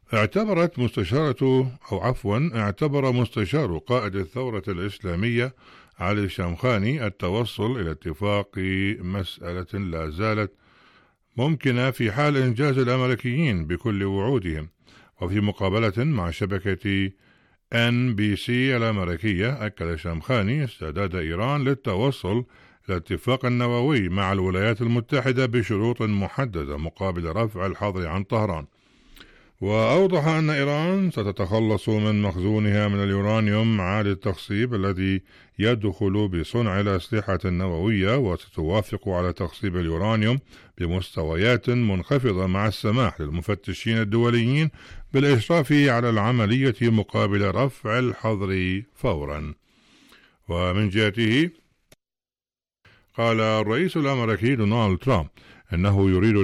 اعتبر مستشار قائد الثورة الإسلامية علي الشامخاني التوصل إلى اتفاق مسألة لا زالت ممكنة في حال إنجاز الأمريكيين بكل وعودهم. وفي مقابلة مع شبكة NBC الأمريكية، أكد الشامخاني استعداد إيران للتوصل إلى اتفاق نووي مع الولايات المتحدة بشروط محددة مقابل رفع الحظر عن طهران. وأوضح أن إيران ستتخلص من مخزونها من اليورانيوم عالي التخصيب الذي يدخل بصنع الأسلحة النووية، وستوافق على تخصيب اليورانيوم بمستويات منخفضة مع السماح للمفتشين الدوليين بالإشراف على العملية مقابل رفع الحظر فورا. ومن جهته قال الرئيس الأمريكي دونالد ترامب إنه يريد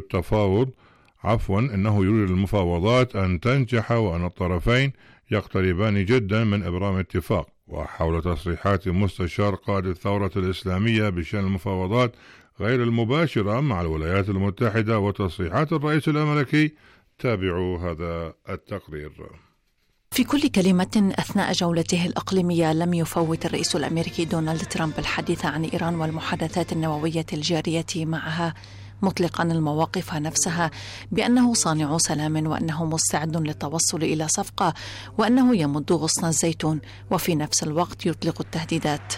المفاوضات أن تنجح وأن الطرفين يقتربان جدا من إبرام اتفاق. وحول تصريحات مستشار قائد الثورة الإسلامية بشأن المفاوضات غير المباشرة مع الولايات المتحدة وتصريحات الرئيس الأمريكي، تابعوا هذا التقرير. في كل كلمة أثناء جولته الإقليمية لم يفوت الرئيس الأمريكي دونالد ترامب الحديث عن إيران والمحادثات النووية الجارية معها، مطلقا المواقف نفسها بأنه صانع سلام وأنه مستعد للتوصل إلى صفقة وأنه يمد غصن الزيتون، وفي نفس الوقت يطلق التهديدات.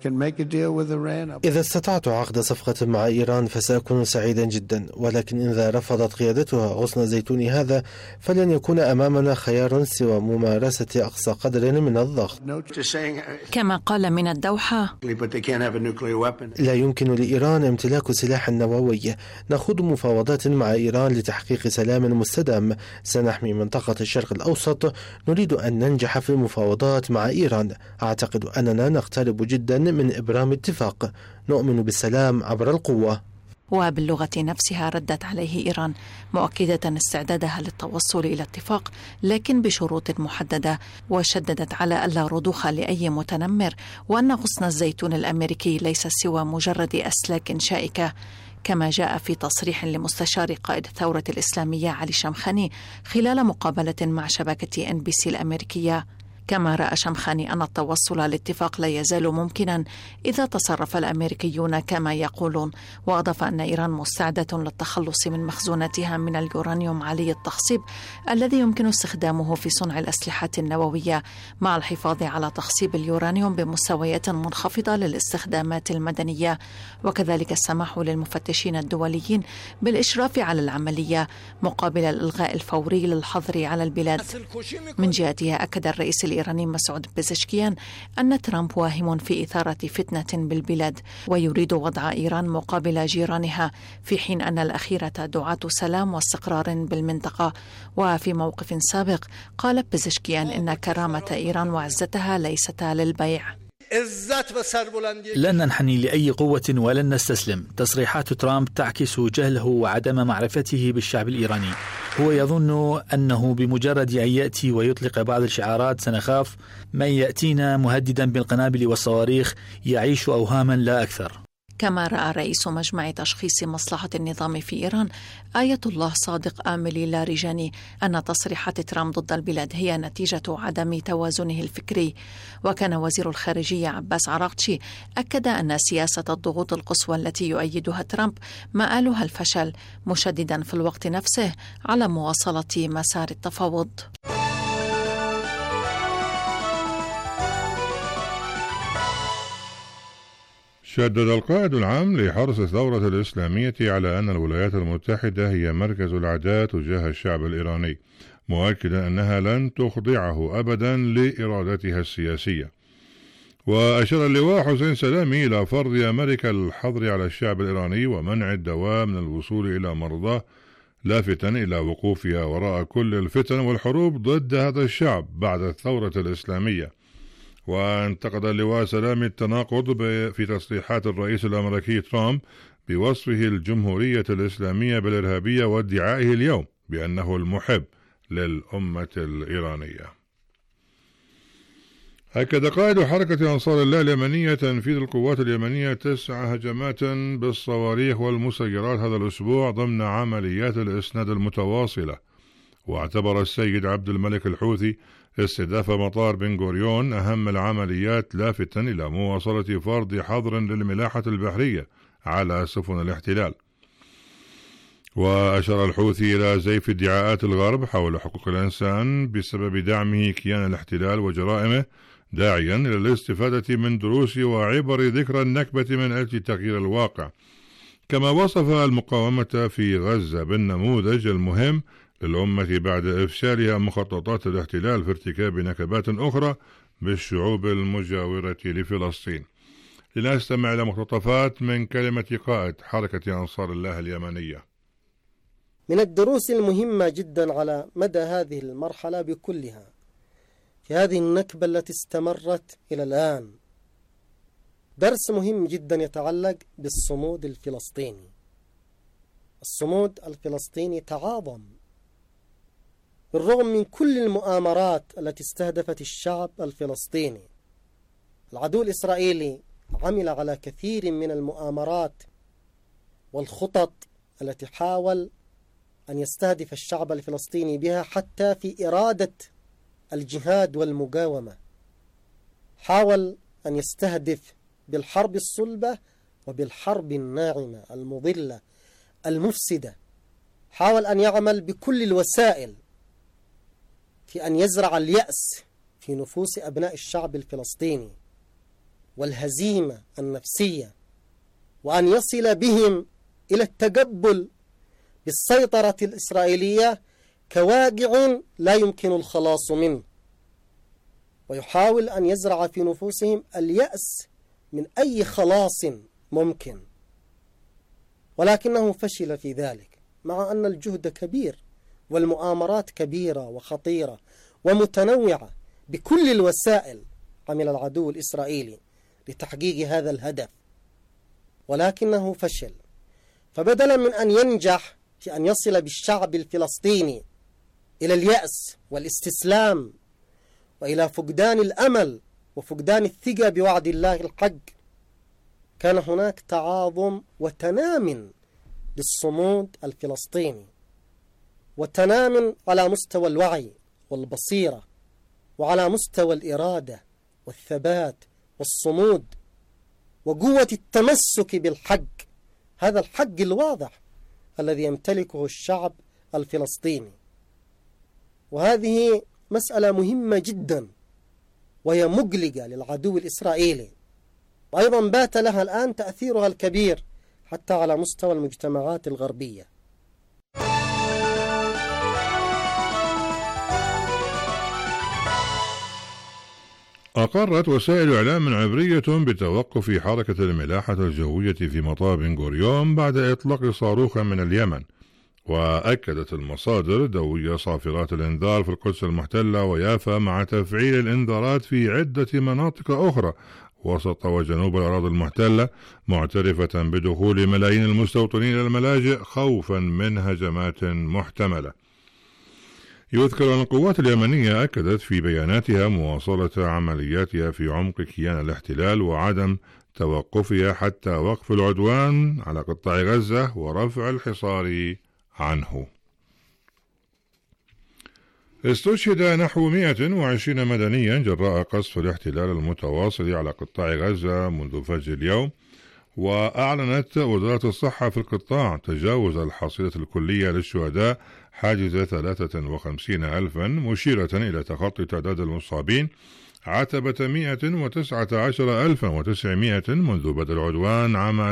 إذا استطعت عقد صفقة مع إيران فسأكون سعيدا جدا، ولكن إذا رفضت قيادتها غصن الزيتون هذا فلن يكون أمامنا خيار سوى ممارسة أقصى قدر من الضغط. كما قال من الدوحة: لا يمكن لإيران امتلاك سلاح نووي. نخوض مفاوضات مع إيران لتحقيق سلام مستدام، سنحمي منطقة الشرق الأوسط، نريد أن ننجح في المفاوضات مع إيران. أعتقد أننا نقترب جدا من إبرام اتفاق، نؤمن بالسلام عبر القوة. وباللغة نفسها ردت عليه إيران مؤكدة استعدادها للتوصل إلى اتفاق، لكن بشروط محددة، وشددت على ألا رضوخ لأي متنمر، وأن غصن الزيتون الأمريكي ليس سوى مجرد أسلاك شائكة. كما جاء في تصريح لمستشار قائد الثورة الإسلامية علي الشامخاني خلال مقابلة مع شبكة NBC الأمريكية. كما رأى شامخاني أن التوصل لاتفاق لا يزال ممكنا إذا تصرف الأمريكيون كما يقولون، وأضاف أن إيران مستعدة للتخلص من مخزوناتها من اليورانيوم عالي التخصيب الذي يمكن استخدامه في صنع الأسلحة النووية، مع الحفاظ على تخصيب اليورانيوم بمستويات منخفضة للاستخدامات المدنية، وكذلك السماح للمفتشين الدوليين بالإشراف على العملية مقابل الإلغاء الفوري للحظر على البلاد. من جهته أكد الرئيس الإيراني مسعود بزشكيان أن ترامب واهم في إثارة فتنة بالبلاد ويريد وضع إيران مقابل جيرانها، في حين أن الأخيرة دعاة سلام واستقرار بالمنطقة. وفي موقف سابق قال بزشكيان إن كرامة إيران وعزتها ليستا للبيع. لن ننحني لأي قوة ولن نستسلم. تصريحات ترامب تعكس جهله وعدم معرفته بالشعب الإيراني. هو يظن أنه بمجرد أن يأتي ويطلق بعض الشعارات سنخاف، من يأتينا مهددا بالقنابل والصواريخ يعيش أوهاما لا أكثر. كما رأى رئيس مجمع تشخيص مصلحة النظام في إيران آية الله صادق آملي لاريجاني أن تصريحات ترامب ضد البلاد هي نتيجة عدم توازنه الفكري. وكان وزير الخارجية عباس عراقتشي أكد أن سياسة الضغوط القصوى التي يؤيدها ترامب مآلها الفشل، مشددا في الوقت نفسه على مواصلة مسار التفاوض. شدد القائد العام لحرس الثورة الإسلامية على أن الولايات المتحدة هي مركز العداء تجاه الشعب الإيراني، مؤكدا أنها لن تخضعه أبدا لإرادتها السياسية. وأشار اللواء حسين سلامي إلى فرض أمريكا الحظر على الشعب الإيراني ومنع الدواء من الوصول إلى مرضاه، لافتا إلى وقوفها وراء كل الفتن والحروب ضد هذا الشعب بعد الثورة الإسلامية. وانتقد اللواء سلامي التناقض في تصريحات الرئيس الأمريكي ترامب بوصفه الجمهورية الإسلامية بالإرهابية وادعائه اليوم بأنه المحب للأمة الإيرانية. أكد قائد حركة أنصار الله اليمنية تنفيذ القوات اليمنية 9 هجمات بالصواريخ والمسيرات هذا الأسبوع ضمن عمليات الإسناد المتواصلة. واعتبر السيد عبد الملك الحوثي استهداف مطار بن غوريون أهم العمليات، لافتا إلى مواصلة فرض حظر للملاحة البحرية على سفن الاحتلال. وأشار الحوثي إلى زيف ادعاءات الغرب حول حقوق الإنسان بسبب دعمه كيان الاحتلال وجرائمه، داعيا إلى الاستفادة من دروس وعبر ذكرى النكبة من أجل تغيير الواقع. كما وصف المقاومة في غزة بالنموذج المهم للأمة بعد إفشالها مخططات الاحتلال في ارتكاب نكبات أخرى بالشعوب المجاورة لفلسطين. لنستمع إلى مقتطفات من كلمة قائد حركة أنصار الله اليمنية. من الدروس المهمة جدا على مدى هذه المرحلة بكلها في هذه النكبة التي استمرت إلى الآن درس مهم جدا يتعلق بالصمود الفلسطيني. الصمود الفلسطيني تعاظم بالرغم من كل المؤامرات التي استهدفت الشعب الفلسطيني. العدو الإسرائيلي عمل على كثير من المؤامرات والخطط التي حاول أن يستهدف الشعب الفلسطيني بها، حتى في إرادة الجهاد والمقاومة. حاول أن يستهدف بالحرب الصلبة وبالحرب الناعمة المضلة المفسدة. حاول أن يعمل بكل الوسائل في أن يزرع اليأس في نفوس أبناء الشعب الفلسطيني والهزيمة النفسية، وأن يصل بهم إلى التقبل بالسيطرة الإسرائيلية كواقع لا يمكن الخلاص منه، ويحاول أن يزرع في نفوسهم اليأس من أي خلاص ممكن، ولكنه فشل في ذلك، مع أن الجهد كبير والمؤامرات كبيرة وخطيرة ومتنوعة. بكل الوسائل عمل العدو الإسرائيلي لتحقيق هذا الهدف، ولكنه فشل. فبدلا من أن ينجح في أن يصل بالشعب الفلسطيني إلى اليأس والاستسلام وإلى فقدان الأمل وفقدان الثقة بوعد الله الحق، كان هناك تعاظم وتنام للصمود الفلسطيني، وتنام على مستوى الوعي والبصيرة، وعلى مستوى الإرادة والثبات والصمود وقوة التمسك بالحق، هذا الحق الواضح الذي يمتلكه الشعب الفلسطيني. وهذه مسألة مهمة جدا وهي مقلقة للعدو الإسرائيلي، وأيضا بات لها الآن تأثيرها الكبير حتى على مستوى المجتمعات الغربية. أقرت وسائل إعلام عبرية بتوقف حركة الملاحة الجوية في مطار بن غوريون بعد إطلاق صاروخ من اليمن. وأكدت المصادر دوية صافرات الإنذار في القدس المحتلة ويافا مع تفعيل الإنذارات في عدة مناطق أخرى وسط وجنوب الأراضي المحتلة، معترفة بدخول ملايين المستوطنين إلى الملاجئ خوفا من هجمات محتملة. يذكر أن القوات اليمنية أكدت في بياناتها مواصلة عملياتها في عمق كيان الاحتلال وعدم توقفها حتى وقف العدوان على قطاع غزة ورفع الحصار عنه. استشهد نحو 120 مدنيا جراء قصف الاحتلال المتواصل على قطاع غزة منذ فجر اليوم. وأعلنت وزارة الصحة في القطاع تجاوز الحصيلة الكلية للشهداء حاجز 53,000، مشيرة إلى تخطي تعداد المصابين عتبة 119,900 منذ بدء العدوان عام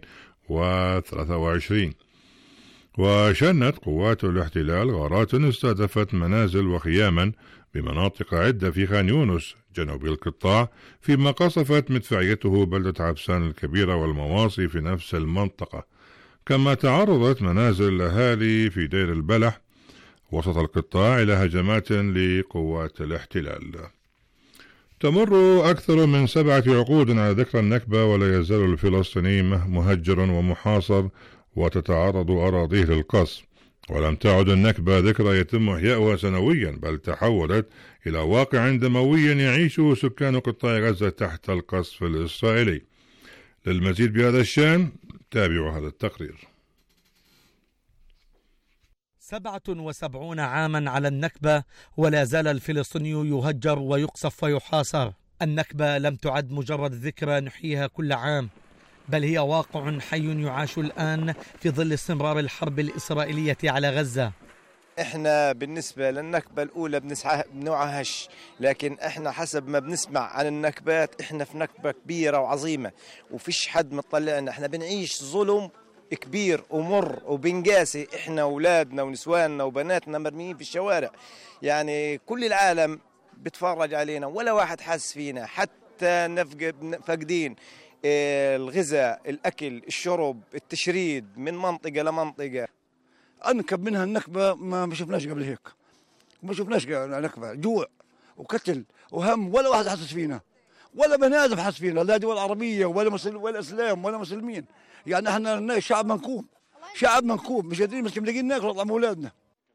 2023. وشنت قوات الاحتلال غارات استهدفت منازل وخياما بمناطق عدة في خان يونس جنوب القطاع، فيما قصفت مدفعيته بلدة عبسان الكبيرة والمواصي في نفس المنطقة. كما تعرضت منازل الأهالي في دير البلح وسط القطاع إلى هجمات لقوات الاحتلال. تمر أكثر من 7 عقود على ذكرى النكبة، ولا يزال الفلسطيني مهجر ومحاصر وتتعرض أراضيه للقصف. ولم تعد النكبة ذكرى يتم إحياؤها سنويا، بل تحولت إلى واقع دموي يعيشه سكان قطاع غزة تحت القصف الإسرائيلي. للمزيد بهذا الشأن تابعوا هذا التقرير. 77 عاما على النكبة ولا زال الفلسطيني يهجر ويقصف ويحاصر. النكبة لم تعد مجرد ذكرى نحييها كل عام، بل هي واقع حي يعاش الآن في ظل استمرار الحرب الإسرائيلية على غزة. احنا بالنسبة للنكبة الأولى بنوعهش، لكن احنا حسب ما بنسمع عن النكبات احنا في نكبة كبيرة وعظيمة وفيش حد مطلعنا. احنا بنعيش ظلم كبير ومر وبنقاسي، احنا أولادنا ونسواننا وبناتنا مرميين في الشوارع، يعني كل العالم بتفرج علينا ولا واحد حاس فينا، حتى فاقدين الغذاء، الأكل، الشرب، التشريد من منطقة لمنطقة. أنكب منها النكبة ما شفناش قبل هيك، ما شفناش نكبة، جوع وقتل وهم، ولا واحد حاسس فينا، ولا بني آدم حاسس فينا، لا دول عربية ولا إسلام ولا مسلمين. يعني احنا شعب منكوب، شعب منكوب، مش قادرين لاقيين ناكل نطعم أولادنا.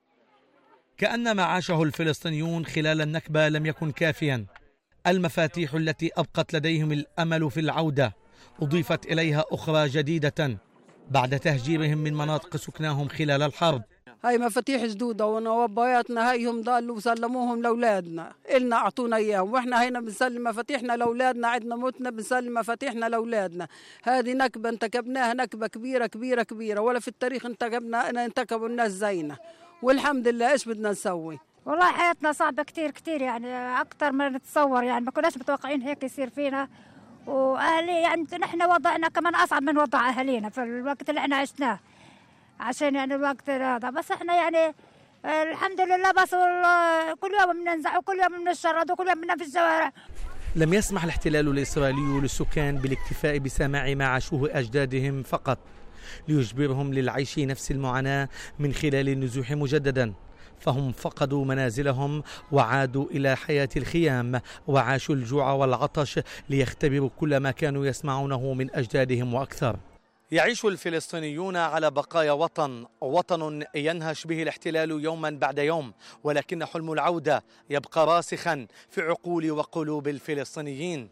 كأن ما عاشه الفلسطينيون خلال النكبة لم يكن كافيا. المفاتيح التي أبقت لديهم الأمل في العودة أضيفت إليها أخرى جديدة بعد تهجيرهم من مناطق سكناهم خلال الحرب. هاي مفاتيح جدودة ونوباياتنا هايهم ضلوا وسلموهم لأولادنا، إلنا أعطونا إياهم، وإحنا هنا بنسلم مفاتيحنا لأولادنا، عندنا موتنا بنسلم مفاتيحنا لأولادنا. هذه نكبة انتكبناها، نكبة كبيرة كبيرة كبيرة، ولا في التاريخ انتكبوا الناس زينا، والحمد لله. إيش بدنا نسوي؟ والله حياتنا صعبة كتير كتير، يعني أكتر ما نتصور، يعني ما كناش متوقعين هيك يصير فينا. وأهلي يعني نحن وضعنا كمان أصعب من وضع أهلينا في الوقت اللي احنا عشناه، عشان يعني الوقت هذا. بس احنا يعني الحمد لله، بس كل يوم بننزع وكل يوم بنشرد وكل يوم بننام في الشوارع. لم يسمح الاحتلال الإسرائيلي للسكان بالاكتفاء بسماع ما عاشوه أجدادهم فقط، ليجبرهم للعيش نفس المعاناة من خلال النزوح مجددا. فهم فقدوا منازلهم وعادوا إلى حياة الخيام، وعاشوا الجوع والعطش ليختبروا كل ما كانوا يسمعونه من أجدادهم وأكثر. يعيش الفلسطينيون على بقايا وطن ينهش به الاحتلال يوما بعد يوم، ولكن حلم العودة يبقى راسخا في عقول وقلوب الفلسطينيين.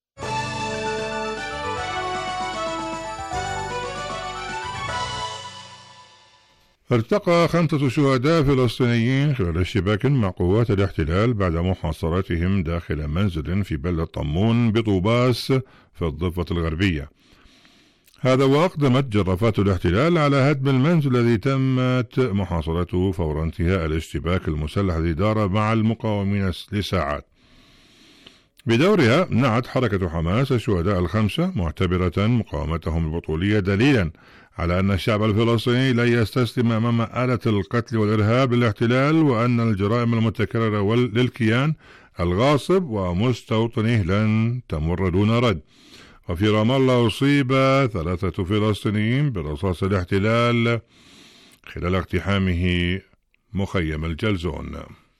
ارتقى 5 شهداء فلسطينيين خلال اشتباك مع قوات الاحتلال بعد محاصرتهم داخل منزل في بلدة طمون بطوباس في الضفة الغربية. هذا وأقدمت جرافات الاحتلال على هدم المنزل الذي تمت محاصرته فور انتهاء الاشتباك المسلح الذي دار مع المقاومين لساعات. بدورها نعت حركة حماس الشهداء ال5 معتبرة مقاومتهم البطولية دليلا على أن الشعب الفلسطيني لا يستسلم أمام آلة القتل والإرهاب للاحتلال، وأن الجرائم المتكررة للكيان الغاصب ومستوطنيه لن تمر دون رد. وفي رام الله أصيب 3 فلسطينيين برصاص الاحتلال خلال اقتحامه مخيم الجلزون.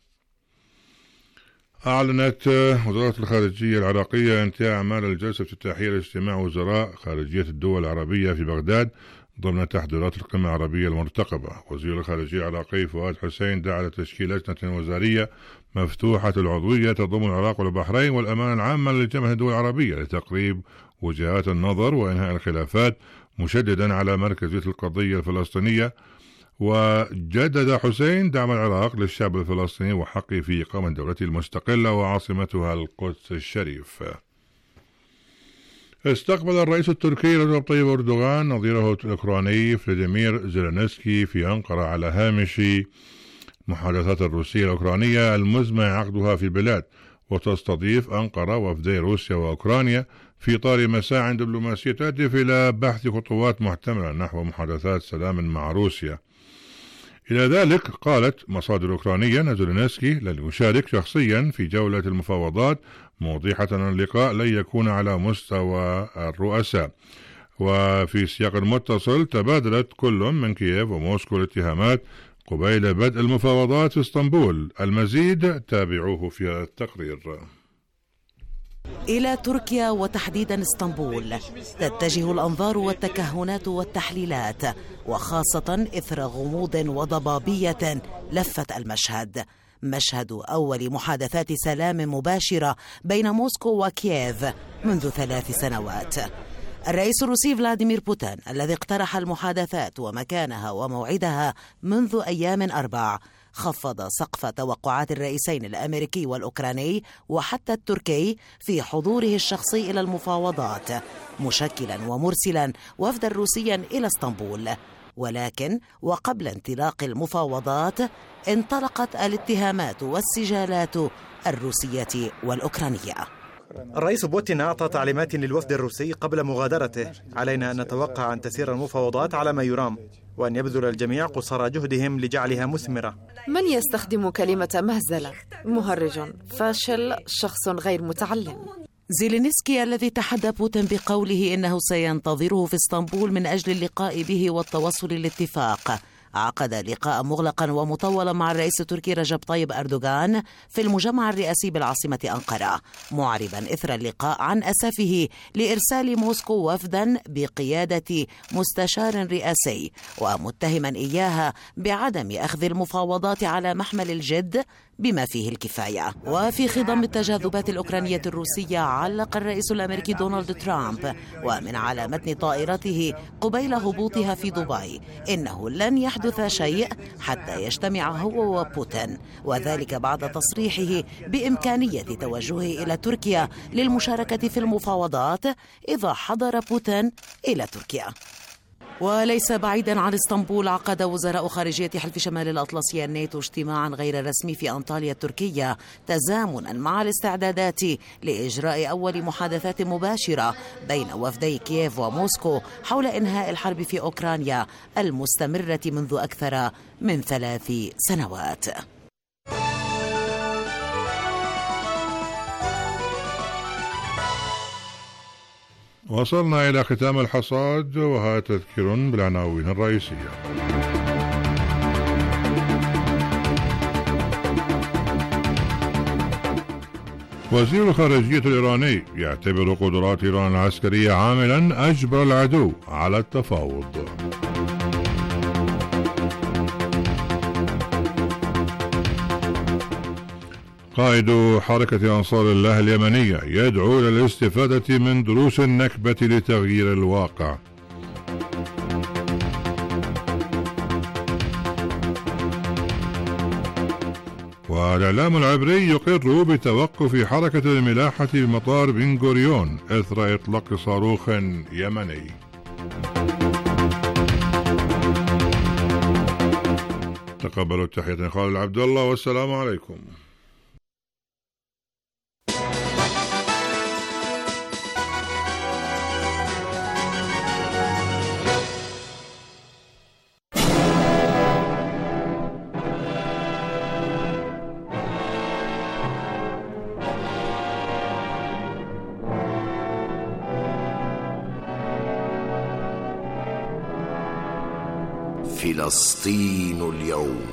أعلنت وزارة الخارجية العراقية انتهاء أعمال الجلسة الافتتاحية لاجتماع وزراء خارجية الدول العربية في بغداد ضمن تحضيرات القمة العربية المرتقبة. وزير الخارجية العراقي فؤاد حسين دعا لتشكيل لجنة وزارية مفتوحة العضوية تضم العراق والبحرين والأمانة العامة لجامعة الدول العربية لتقريب وجهات النظر وإنهاء الخلافات، مشددا على مركزية القضية الفلسطينية. وجدد حسين دعم العراق للشعب الفلسطيني وحقه في إقامة دولته المستقلة وعاصمتها القدس الشريف. استقبل الرئيس التركي رجب طيب أردوغان نظيره الأوكراني فلاديمير زيلينسكي في أنقرة على هامش محادثات الروسية الأوكرانية المزمع عقدها في البلاد. وتستضيف أنقرة وفدي روسيا وأوكرانيا في إطار مساع دبلوماسية تهدف إلى بحث خطوات محتملة نحو محادثات سلام مع روسيا. إلى ذلك قالت مصادر أوكرانية أن زيلينسكي لن يشارك شخصيا في جولة المفاوضات، موضحة أن اللقاء لن يكون على مستوى الرؤساء. وفي سياق متصل تبادلت كل من كييف وموسكو الاتهامات قبيل بدء المفاوضات في اسطنبول. المزيد تابعوه في التقرير. إلى تركيا وتحديدا اسطنبول تتجه الأنظار والتكهنات والتحليلات، وخاصة إثر غموض وضبابية لفت المشهد، مشهد أول محادثات سلام مباشرة بين موسكو وكييف منذ 3 سنوات. الرئيس الروسي فلاديمير بوتين الذي اقترح المحادثات ومكانها وموعدها منذ أيام 4 خفض سقف توقعات الرئيسين الأمريكي والأوكراني وحتى التركي في حضوره الشخصي إلى المفاوضات، مشكلا ومرسلا وفدا روسيا إلى اسطنبول. ولكن وقبل انطلاق المفاوضات انطلقت الاتهامات والسجالات الروسية والأوكرانية. الرئيس بوتين أعطى تعليمات للوفد الروسي قبل مغادرته. علينا أن نتوقع أن تسير المفاوضات على ما يرام، وأن يبذل الجميع قصارى جهدهم لجعلها مثمرة. من يستخدم كلمة مهزلة؟ مهرج، فاشل، شخص غير متعلم. زيلينسكي الذي تحدى بوتين بقوله إنه سينتظره في اسطنبول من أجل اللقاء به والتوصل للاتفاق، عقد لقاء مغلقا ومطولا مع الرئيس التركي رجب طيب أردوغان في المجمع الرئاسي بالعاصمة أنقرة، معربا إثر اللقاء عن أسفه لإرسال موسكو وفدا بقيادة مستشار رئاسي، ومتهما إياها بعدم أخذ المفاوضات على محمل الجد بما فيه الكفاية. وفي خضم التجاذبات الأوكرانية الروسية علق الرئيس الأمريكي دونالد ترامب ومن على متن طائرته قبيل هبوطها في دبي إنه لن يحدث شيء حتى يجتمع هو وبوتين، وذلك بعد تصريحه بإمكانية توجهه إلى تركيا للمشاركة في المفاوضات إذا حضر بوتين إلى تركيا. وليس بعيدا عن اسطنبول، عقد وزراء خارجية حلف شمال الأطلسي الناتو اجتماعا غير رسمي في أنطاليا التركية تزامنا مع الاستعدادات لإجراء أول محادثات مباشرة بين وفدي كييف وموسكو حول إنهاء الحرب في أوكرانيا المستمرة منذ أكثر من 3 سنوات. وصلنا إلى ختام الحصاد، وها تذكير بالعناوين الرئيسية. وزير الخارجية الإيراني يعتبر قدرات إيران العسكرية عاملا أجبر العدو على التفاوض. قائد حركة أنصار الله اليمنية يدعو إلى الاستفادة من دروس النكبة لتغيير الواقع. والإعلام العبري يقر بتوقف حركة الملاحة بمطار بن غوريون إثر إطلاق صاروخ يمني. تقبلوا التحية خالد عبد الله، والسلام عليكم. فلسطين اليوم.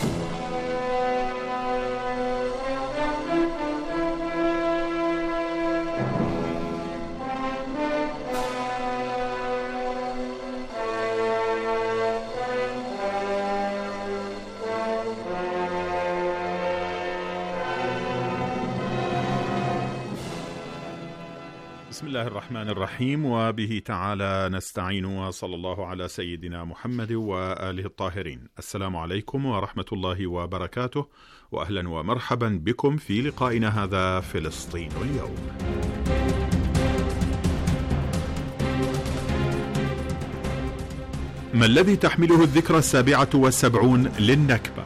بسم الله الرحمن الرحيم، وبه تعالى نستعين، وصلى الله على سيدنا محمد وآله الطاهرين. السلام عليكم ورحمة الله وبركاته، وأهلا ومرحبا بكم في لقائنا هذا فلسطين اليوم. ما الذي تحمله الذكرى 77 للنكبة؟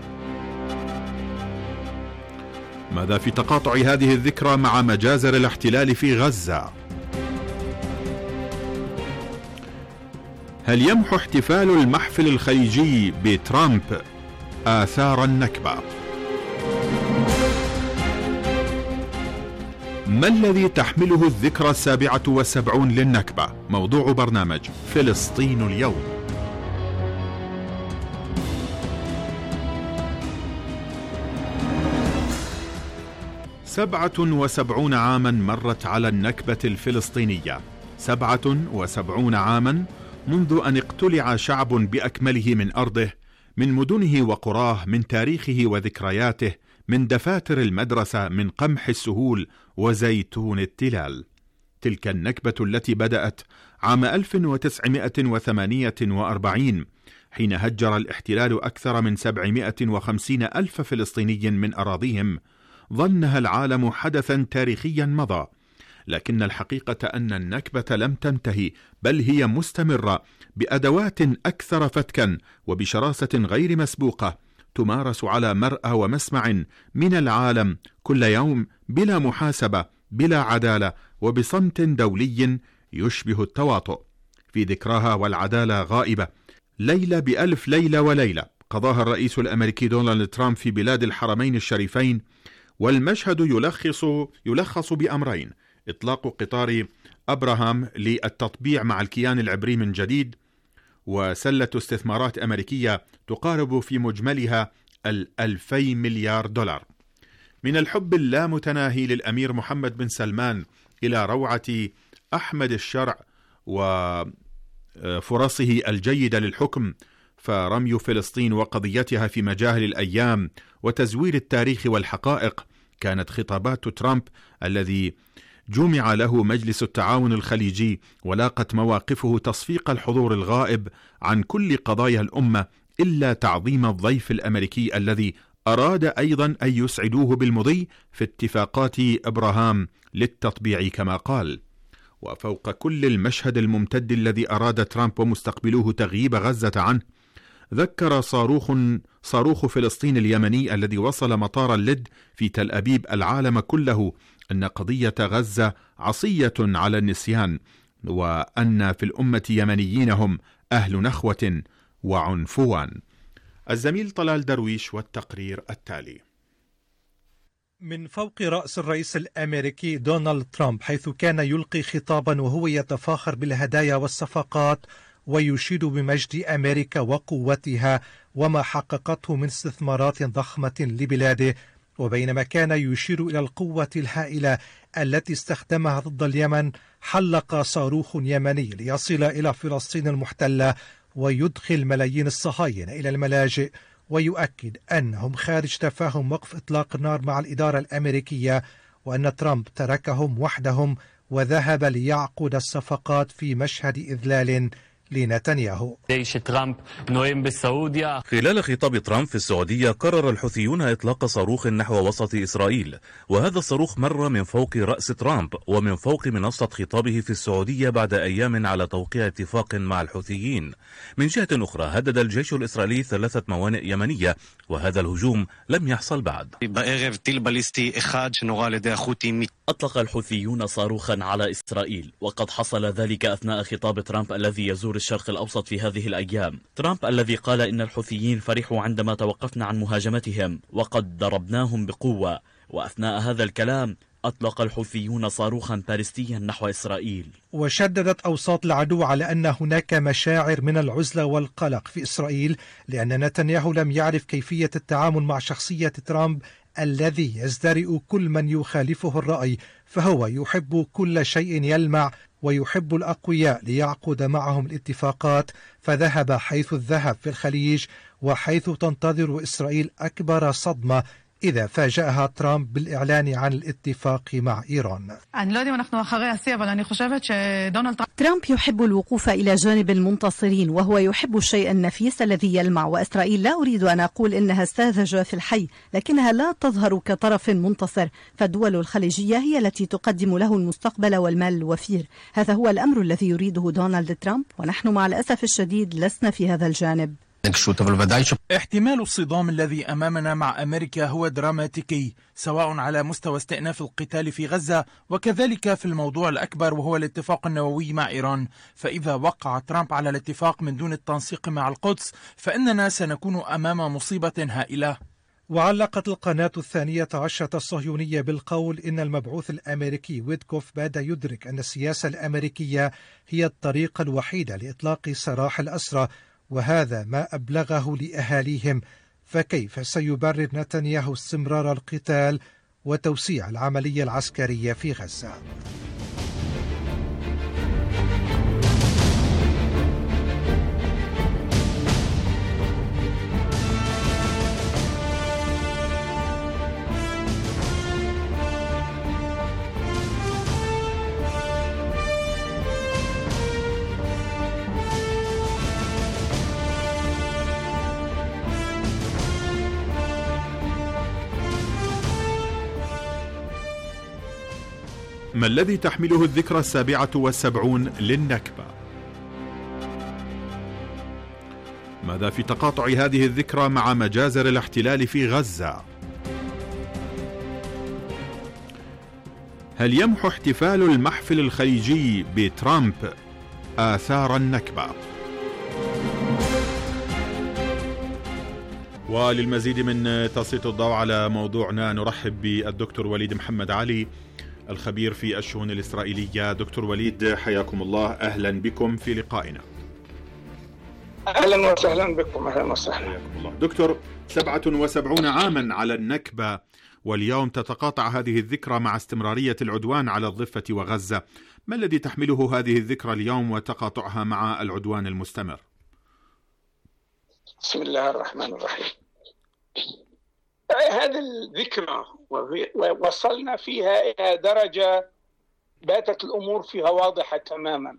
ماذا في تقاطع هذه الذكرى مع مجازر الاحتلال في غزة؟ هل يمحو احتفال المحفل الخليجي بترامب آثار النكبة؟ ما الذي تحمله الذكرى 77 للنكبة؟ موضوع برنامج فلسطين اليوم. 77 عاما مرت على النكبة الفلسطينية، 77 عاما منذ أن اقتلع شعب بأكمله من أرضه، من مدنه وقراه، من تاريخه وذكرياته، من دفاتر المدرسة، من قمح السهول وزيتون التلال. تلك النكبة التي بدأت عام 1948 حين هجر الاحتلال أكثر من 750 ألف فلسطيني من أراضيهم، ظنها العالم حدثا تاريخيا مضى، لكن الحقيقة أن النكبة لم تنتهي، بل هي مستمرة بأدوات أكثر فتكا وبشراسة غير مسبوقة تمارس على مرأى ومسمع من العالم كل يوم، بلا محاسبة، بلا عدالة، وبصمت دولي يشبه التواطؤ. في ذكراها والعدالة غائبة. ليلة ب1000 ليلة وليلة قضاها الرئيس الأمريكي دونالد ترامب في بلاد الحرمين الشريفين، والمشهد يلخص بأمرين: إطلاق قطار أبراهام للتطبيع مع الكيان العبري من جديد، وسلة استثمارات أمريكية تقارب في مجملها 2000 مليار دولار. من الحب اللامتناهي للأمير محمد بن سلمان إلى روعة أحمد الشرع وفرصه الجيدة للحكم، فرمي فلسطين وقضيتها في مجاهل الأيام وتزوير التاريخ والحقائق كانت خطابات ترامب الذي جمع له مجلس التعاون الخليجي، ولاقت مواقفه تصفيق الحضور الغائب عن كل قضايا الأمة إلا تعظيم الضيف الأمريكي الذي أراد أيضا أن يسعدوه بالمضي في اتفاقات إبراهام للتطبيع كما قال. وفوق كل المشهد الممتد الذي أراد ترامب ومستقبلوه تغييب غزة عنه، ذكر صاروخ فلسطين اليمني الذي وصل مطار اللد في تل أبيب العالم كله أن قضية غزة عصية على النسيان، وأن في الأمة يمنيين هم أهل نخوة وعنفوان. الزميل طلال درويش والتقرير التالي. من فوق رأس الرئيس الأمريكي دونالد ترامب، حيث كان يلقي خطابا وهو يتفاخر بالهدايا والصفقات ويشيد بمجد أمريكا وقوتها وما حققته من استثمارات ضخمة لبلاده، وبينما كان يشير إلى القوة الهائلة التي استخدمها ضد اليمن، حلق صاروخ يمني ليصل إلى فلسطين المحتلة ويدخل ملايين الصهاينة إلى الملاجئ، ويؤكد أنهم خارج تفاهم وقف إطلاق النار مع الإدارة الأمريكية، وأن ترامب تركهم وحدهم وذهب ليعقد الصفقات في مشهد إذلال لنتنياهو. جيش ترامب نويم بالسعودية. خلال خطاب ترامب في السعودية قرر الحوثيون إطلاق صاروخ نحو وسط إسرائيل، وهذا الصاروخ مر من فوق رأس ترامب ومن فوق منصة خطابه في السعودية بعد أيام على توقيع اتفاق مع الحوثيين. من جهة أخرى هدد الجيش الإسرائيلي 3 موانئ يمنية، وهذا الهجوم لم يحصل بعد. أطلق الحوثيون صاروخا على إسرائيل، وقد حصل ذلك أثناء خطاب ترامب الذي يزور الشرق الأوسط في هذه الأيام. ترامب الذي قال إن الحوثيين فرحوا عندما توقفنا عن مهاجمتهم وقد ضربناهم بقوة، وأثناء هذا الكلام أطلق الحوثيون صاروخا باليستيا نحو إسرائيل. وشددت أوساط العدو على أن هناك مشاعر من العزلة والقلق في إسرائيل، لأن نتنياهو لم يعرف كيفية التعامل مع شخصية ترامب الذي يزدرئ كل من يخالفه الرأي، فهو يحب كل شيء يلمع ويحب الأقوياء ليعقد معهم الاتفاقات، فذهب حيث الذهب في الخليج، وحيث تنتظر إسرائيل أكبر صدمة إذا فاجأها ترامب بالإعلان عن الاتفاق مع إيران. ترامب يحب الوقوف إلى جانب المنتصرين، وهو يحب الشيء النفيس الذي يلمع، وإسرائيل لا أريد أن أقول إنها ساذجة في الحي، لكنها لا تظهر كطرف منتصر، فالدول الخليجية هي التي تقدم له المستقبل والمال الوفير. هذا هو الأمر الذي يريده دونالد ترامب، ونحن مع الأسف الشديد لسنا في هذا الجانب. احتمال الصدام الذي أمامنا مع أمريكا هو دراماتيكي، سواء على مستوى استئناف القتال في غزة وكذلك في الموضوع الأكبر وهو الاتفاق النووي مع إيران. فإذا وقع ترامب على الاتفاق من دون التنسيق مع القدس فإننا سنكون أمام مصيبة هائلة. وعلقت القناة 12 الصهيونية بالقول إن المبعوث الأمريكي ويتكوف بدا يدرك أن السياسة الأمريكية هي الطريقة الوحيدة لإطلاق سراح الأسرى، وهذا ما أبلغه لأهاليهم، فكيف سيبرر نتنياهو استمرار القتال وتوسيع العملية العسكرية في غزة؟ ما الذي تحمله الذكرى 77 للنكبة؟ ماذا في تقاطع هذه الذكرى مع مجازر الاحتلال في غزة؟ هل يمحو احتفال المحفل الخليجي بترامب آثار النكبة؟ وللمزيد من تسليط الضوء على موضوعنا نرحب بالدكتور وليد محمد علي الخبير في الشؤون الإسرائيلية. دكتور وليد حياكم الله، أهلا بكم في لقائنا. أهلا وسهلا بكم. أهلا وسهلا. دكتور، 77 عاما على النكبة، واليوم تتقاطع هذه الذكرى مع استمرارية العدوان على الضفة وغزة. ما الذي تحمله هذه الذكرى اليوم وتقاطعها مع العدوان المستمر؟ بسم الله الرحمن الرحيم. هذه الذكرى وصلنا فيها إلى درجة باتت الأمور فيها واضحة تماما.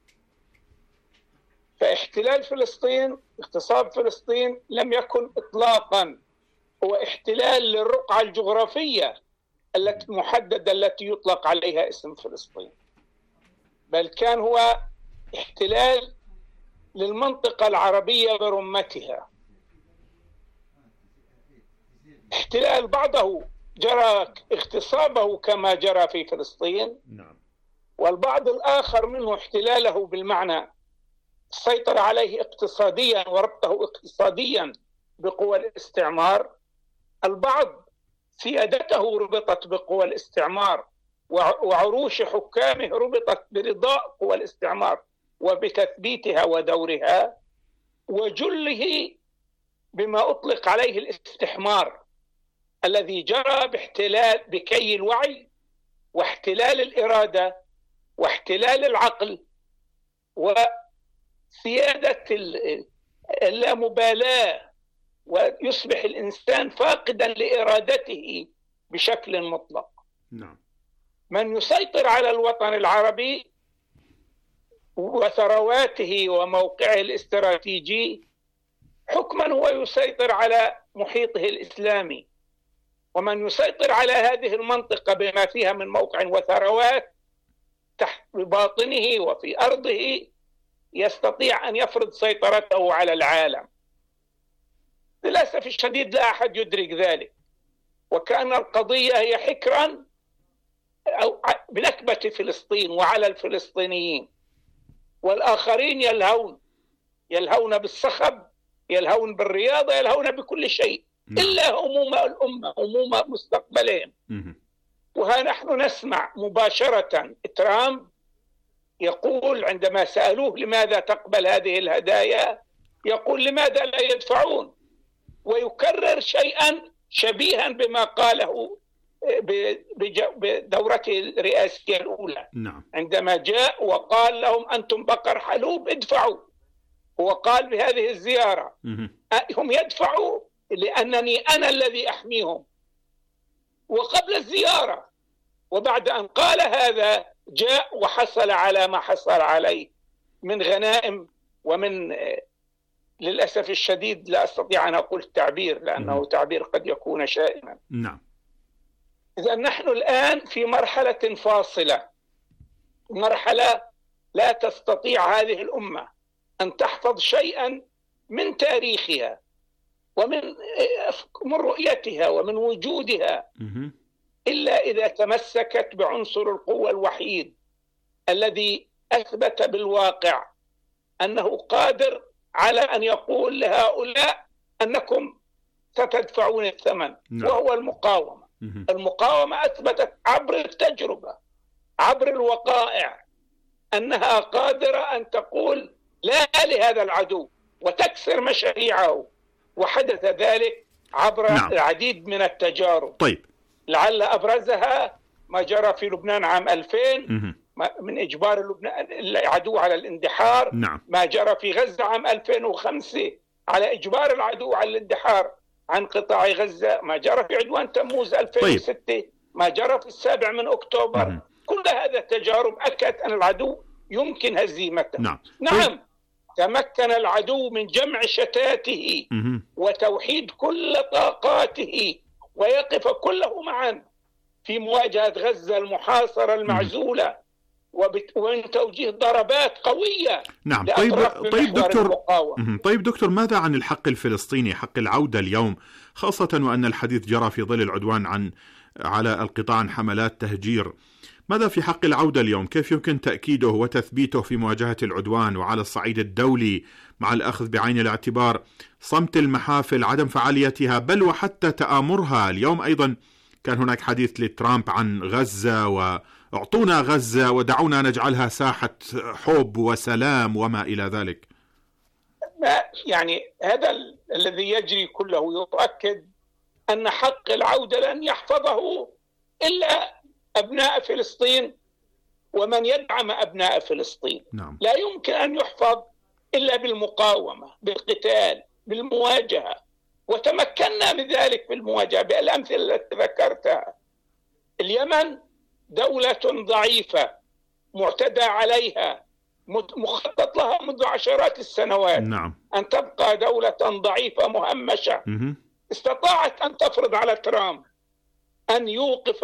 فاحتلال فلسطين، اغتصاب فلسطين لم يكن إطلاقا هو احتلال للرقعة الجغرافية المحددة التي يطلق عليها اسم فلسطين، بل كان هو احتلال للمنطقة العربية برمتها. احتلال بعضه جرى اغتصابه كما جرى في فلسطين، والبعض الآخر منه احتلاله بالمعنى السيطرة عليه اقتصاديا وربطه اقتصاديا بقوى الاستعمار. البعض سيادته ربطت بقوى الاستعمار وعروش حكامه ربطت برضاء قوى الاستعمار وبتثبيتها ودورها، وجله بما أطلق عليه الاستحمار الذي جرى باحتلال بكي الوعي واحتلال الإرادة واحتلال العقل وسيادة اللامبالاة، ويصبح الإنسان فاقدا لإرادته بشكل مطلق. من يسيطر على الوطن العربي وثرواته وموقعه الاستراتيجي حكما هو يسيطر على محيطه الإسلامي، ومن يسيطر على هذه المنطقة بما فيها من موقع وثروات تحت باطنه وفي أرضه يستطيع أن يفرض سيطرته على العالم. للأسف الشديد لا أحد يدرك ذلك، وكأن القضية هي حكرا أو بنكبة فلسطين وعلى الفلسطينيين، والآخرين يلهون بالصخب، يلهون بالرياضة، يلهون بكل شيء إلا هموم الأمة، هموم مستقبلهم. وها نحن نسمع مباشرة ترامب يقول عندما سألوه لماذا تقبل هذه الهدايا، يقول لماذا لا يدفعون، ويكرر شيئا شبيها بما قاله بدورته الرئاسية الأولى. عندما جاء وقال لهم أنتم بقر حلوب ادفعوا، هو قال بهذه الزيارة هم يدفعوا لأنني أنا الذي أحميهم. وقبل الزيارة وبعد أن قال هذا جاء وحصل على ما حصل عليه من غنائم ومن للأسف الشديد لا أستطيع أن أقول التعبير لأنه تعبير قد يكون شائما. إذا نحن الآن في مرحلة فاصلة، مرحلة لا تستطيع هذه الأمة أن تحفظ شيئا من تاريخها ومن رؤيتها ومن وجودها إلا إذا تمسكت بعنصر القوة الوحيد الذي أثبت بالواقع أنه قادر على أن يقول لهؤلاء أنكم ستدفعون الثمن، وهو المقاومة. المقاومة أثبتت عبر التجربة عبر الوقائع أنها قادرة أن تقول لا لهذا العدو وتكسر مشاريعه، وحدث ذلك عبر العديد من التجارب. لعل أبرزها ما جرى في لبنان عام 2000 من إجبار العدو على الاندحار، ما جرى في غزة عام 2005 على إجبار العدو على الاندحار عن قطاع غزة، ما جرى في عدوان تموز 2006، ما جرى في 7 أكتوبر. كل هذا تجارب أكدت أن العدو يمكن هزيمته. نعم تمكن العدو من جمع شتاته وتوحيد كل طاقاته ويقف كله معا في مواجهة غزة المحاصرة المعزولة ومن توجيه ضربات قوية. نعم. طيب دكتور ماذا عن الحق الفلسطيني، حق العودة اليوم، خاصة وأن الحديث جرى في ظل العدوان على القطاع عن حملات تهجير؟ ماذا في حق العودة اليوم؟ كيف يمكن تأكيده وتثبيته في مواجهة العدوان؟ وعلى الصعيد الدولي مع الأخذ بعين الاعتبار صمت المحافل، عدم فعاليتها، بل وحتى تآمرها. اليوم أيضا كان هناك حديث لترامب عن غزة، واعطونا غزة ودعونا نجعلها ساحة حب وسلام وما إلى ذلك. يعني هذا الذي يجري كله يؤكد أن حق العودة لن يحفظه إلا أبناء فلسطين ومن يدعم أبناء فلسطين. نعم. لا يمكن أن يحفظ إلا بالمقاومة، بالقتال، بالمواجهة، وتمكنا من ذلك بالمواجهة بالأمثلة التي ذكرتها. اليمن دولة ضعيفة معتدى عليها، مخطط لها منذ عشرات السنوات. نعم. أن تبقى دولة ضعيفة مهمشة. استطاعت أن تفرض على ترامب أن يوقف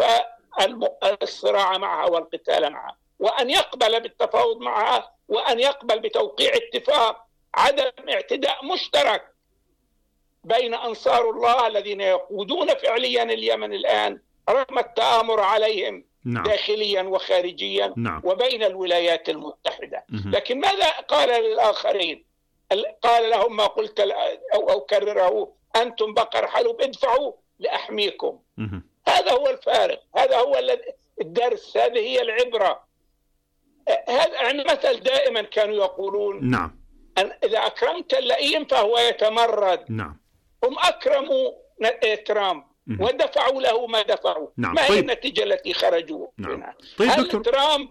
الصراع معها والقتال معها، وأن يقبل بالتفاوض معها، وأن يقبل بتوقيع اتفاق عدم اعتداء مشترك بين أنصار الله الذين يقودون فعليا اليمن الآن رغم التآمر عليهم داخليا وخارجيا وبين الولايات المتحدة. لكن ماذا قال للآخرين؟ قال لهم ما قلت أو كرره: أنتم بقر حلب، ادفعوا لأحميكم. هذا هو الفارق، هذا هو الدرس، هذه هي العبرة. هذا مثل دائما كانوا يقولون: نعم، أن إذا أكرمت اللئيم فهو يتمرد. نعم. هم أكرموا ترامب ودفعوا له ما دفعوا. ما هي النتيجة التي خرجوا منها؟ هل ترامب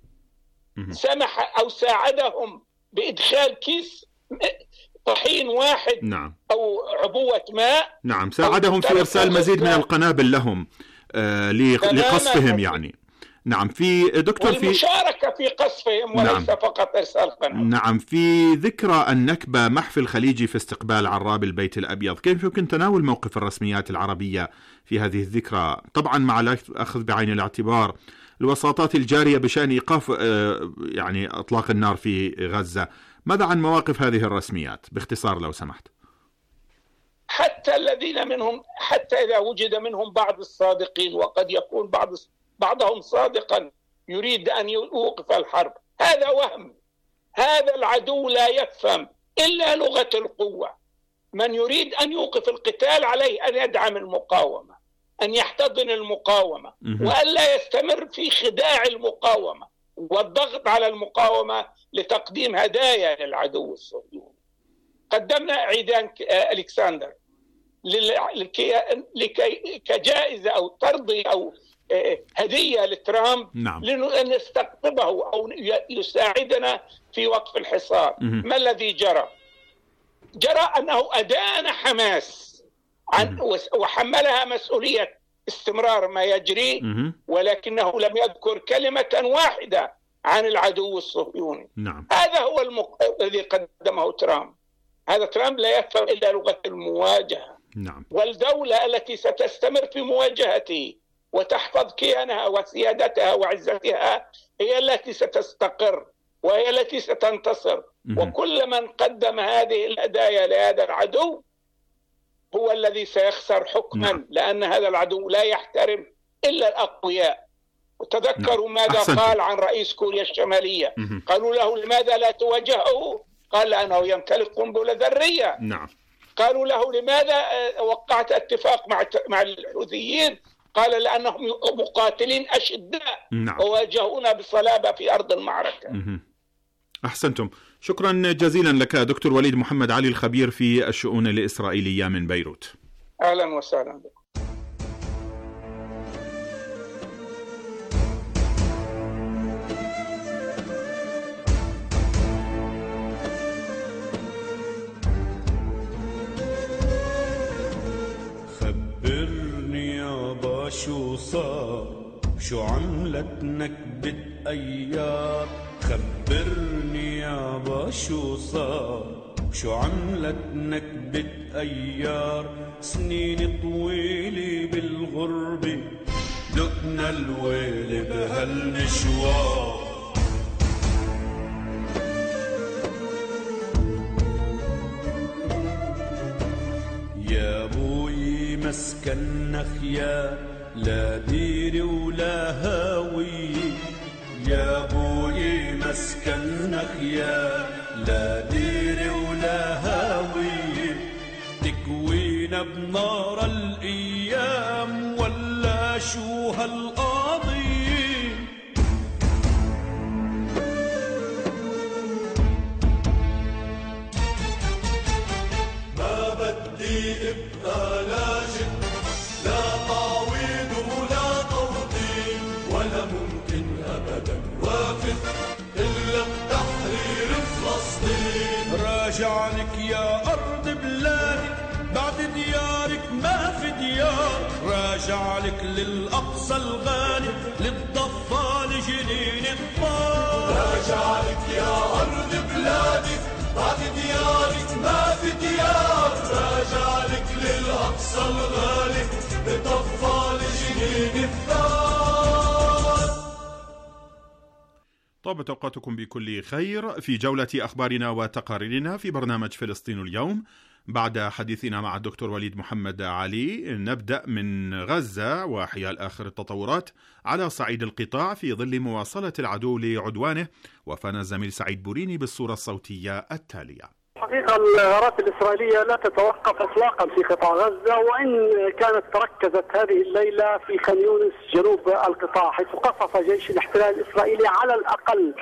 سمح أو ساعدهم بإدخال كيس طحين واحد أو عبوة ماء؟ نعم، ساعدهم في إرسال مزيد من القنابل لهم لقصفهم يعني. نعم. في دكتور والمشاركة في قصفهم وليس فقط إرسال قنابل. نعم. في ذكرى النكبة محفل الخليجي في استقبال عراب البيت الأبيض، كيف يمكن تناول موقف الرسميات العربية في هذه الذكرى، طبعا مع الأخذ بعين الاعتبار الوساطات الجارية بشأن إيقاف يعني إطلاق النار في غزة؟ ماذا عن مواقف هذه الرسميات باختصار لو سمحت؟ حتى الذين منهم، حتى إذا وجد منهم بعض الصادقين، وقد يكون بعضهم صادقا يريد أن يوقف الحرب، هذا وهم. هذا العدو لا يفهم إلا لغة القوة. من يريد أن يوقف القتال عليه أن يدعم المقاومة، أن يحتضن المقاومة، وألا يستمر في خداع المقاومة والضغط على المقاومة لتقديم هدايا للعدو الصهيوني. قدمنا عيدان ألكسندر كجائزة أو ترضي أو هدية لترامب لأن نستقطبه أو يساعدنا في وقف الحصار. ما الذي جرى؟ أنه أدان حماس وحملها مسؤولية استمرار ما يجري، ولكنه لم يذكر كلمة واحدة عن العدو الصهيوني. هذا هو الذي قدمه ترامب. هذا ترامب لا يفهم إلا لغة المواجهة. والدولة التي ستستمر في مواجهته وتحفظ كيانها وسيادتها وعزتها هي التي ستستقر وهي التي ستنتصر. وكل من قدم هذه الهدايا لهذا العدو هو الذي سيخسر حكما، لأن هذا العدو لا يحترم إلا الأقوياء. وتذكروا ماذا قال عن رئيس كوريا الشمالية. قالوا له: لماذا لا تواجهه؟ قال: لأنه يمتلك قنبلة ذرية. قالوا له: لماذا وقعت اتفاق مع الحوثيين؟ قال: لأنهم مقاتلين أشداء وواجهونا بصلابة في أرض المعركة. أحسنتم. شكرا جزيلا لك دكتور وليد محمد علي، الخبير في الشؤون الإسرائيلية من بيروت. أهلا وسهلا بكم. خبرني يابا شو صار، شو عملت نكبة أيار. خبرني يابا شو صار، شو عملت نكبة أيار. سنين طويلة بالغربة دق عنا الويل بهالمشوار. يا بوي مسكننا خيال لا ديري ولا هاوي، يا بوي مسكننا خيال لا ديري ولا هاوي، تكوينا بنار الأيام ولا شو هالقاضي. ما بدي ابقى لاجئ، لا تعويض ولا توطين، ولا ممكن ابدا وافد الا بتحرير فلسطين. راجع لك يا ارض بلادي، بعد ديارك ما في ديار، راجع لك للاقصى الغالي، للضفه لجنين الطار. راجع لك يا ارض بلادي، بعد ديارك ما في ديار، راجع لك للاقصى الغالي، للضفه لجنين الثار. طابت أوقاتكم بكل خير في جولة أخبارنا وتقاريرنا في برنامج فلسطين اليوم. بعد حديثنا مع الدكتور وليد محمد علي نبدأ من غزة وحيال آخر التطورات على صعيد القطاع في ظل مواصلة العدو لعدوانه، وفانا الزميل سعيد بوريني بالصورة الصوتية التالية. حقيقة الغارات الإسرائيلية لا تتوقف إطلاقا في قطاع غزة، وإن كانت تركزت هذه الليلة في خان يونس جنوب القطاع، حيث قصف جيش الاحتلال الإسرائيلي على الأقل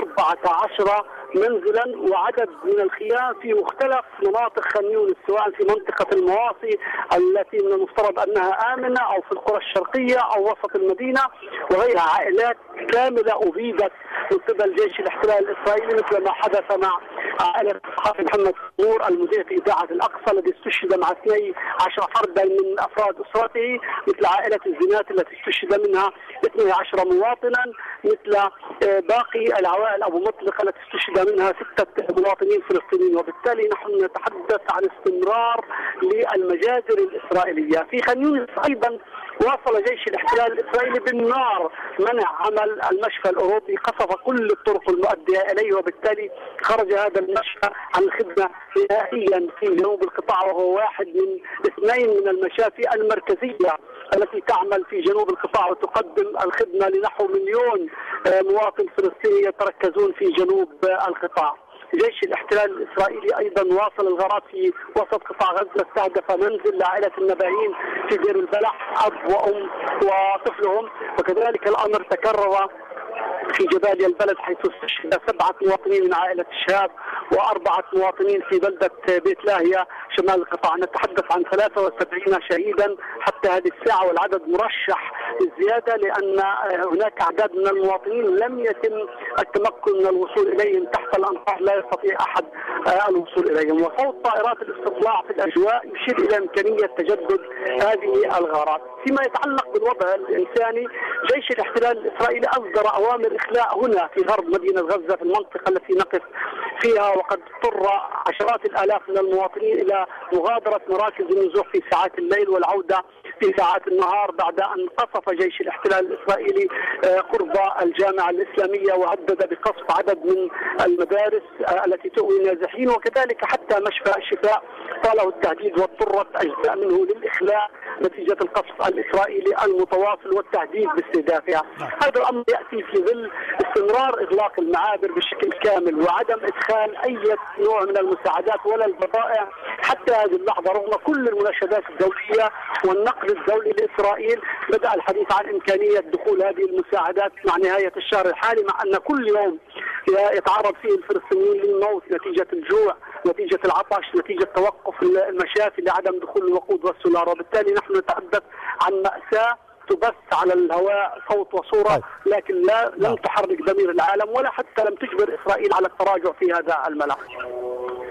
14 منزلا وعدد من الخيام في مختلف مناطق خان يونس، سواء في منطقة المواصي التي من المفترض أنها آمنة أو في القرى الشرقية أو وسط المدينة وغيرها. عائلات كاملة أبيدت من قبل جيش الاحتلال الإسرائيلي، مثل ما حدث مع عائلة الصحفي محمد نور المذيع في إذاعة الأقصى الذي استشهد مع 12 فردا من أفراد أسرته، مثل عائلة الزنات التي استشهد منها 12 مواطنا، مثل باقي العوائل أبو مطلق التي استشهد منها 6 مواطنين فلسطينيين. وبالتالي نحن نتحدث عن استمرار للمجازر الإسرائيلية. في خان يونس أيضا واصل جيش الاحتلال الإسرائيلي بالنار منع عمل المشفى الأوروبي، قصف كل الطرق المؤدية إليه، وبالتالي خرج هذا المشفى عن الخدمة نهائيا في جنوب القطاع، وهو واحد من 2 من المشافي المركزية التي تعمل في جنوب القطاع وتقدم الخدمة لنحو 1,000,000 مواطن فلسطيني يتركزون في جنوب القطاع. جيش الاحتلال الإسرائيلي أيضا واصل الغارات في وسط قطاع غزة، استهدف منزل لعائلة النباهين في دير البلح، أب وأم وطفلهم، وكذلك الأمر تكرر في جباليا البلد، حيث استشهد 7 مواطنين من عائلة الشهاب و4 مواطنين في بلدة بيت لاهية شمال القطاع. نتحدث عن 73 شهيدا حتى هذه الساعة، والعدد مرشح للزيادة لأن هناك أعداد من المواطنين لم يتم التمكن من الوصول إليهم تحت الأنقاض، لا يستطيع أحد الوصول إليهم. وصوت طائرات الاستطلاع في الأجواء يشير إلى إمكانية تجدد هذه الغارات. فيما يتعلق بالوضع الإنساني، جيش الاحتلال الإسرائيلي أصدر أوامر إخلاء هنا في غرب مدينة غزة في المنطقة التي نقف فيها، وقد اضطر عشرات الآلاف من المواطنين إلى مغادرة مراكز النزوح في ساعات الليل والعودة في ساعات النهار، بعد أن قصف جيش الاحتلال الإسرائيلي قرب الجامعة الإسلامية وهدد بقصف عدد من المدارس التي تؤوي النازحين، وكذلك حتى مشفى الشفاء طاله التهديد واضطرت أجزاء منه للإخلاء نتيجة القصف الإسرائيلي المتواصل والتهديد باستهدافها. هذا الأمر يأتي في ظل استمرار إغلاق المعابر بشكل كامل وعدم إدخال أي نوع من المساعدات ولا البضائع حتى هذه اللحظة، رغم كل المناشدات الدولية والنقد الدولي لإسرائيل. بدأ الحديث عن إمكانية دخول هذه المساعدات مع نهاية الشهر الحالي، مع أن كل يوم يتعرض فيه الفلسطينيين للموت نتيجة الجوع، نتيجة العطش، نتيجة توقف المشافي لعدم دخول الوقود والسولار. وبالتالي نحن نتحدث عن مأساة تبث على الهواء صوت وصورة، لكن لم تحرك ضمير العالم ولا حتى لم تجبر إسرائيل على التراجع في هذا الملف.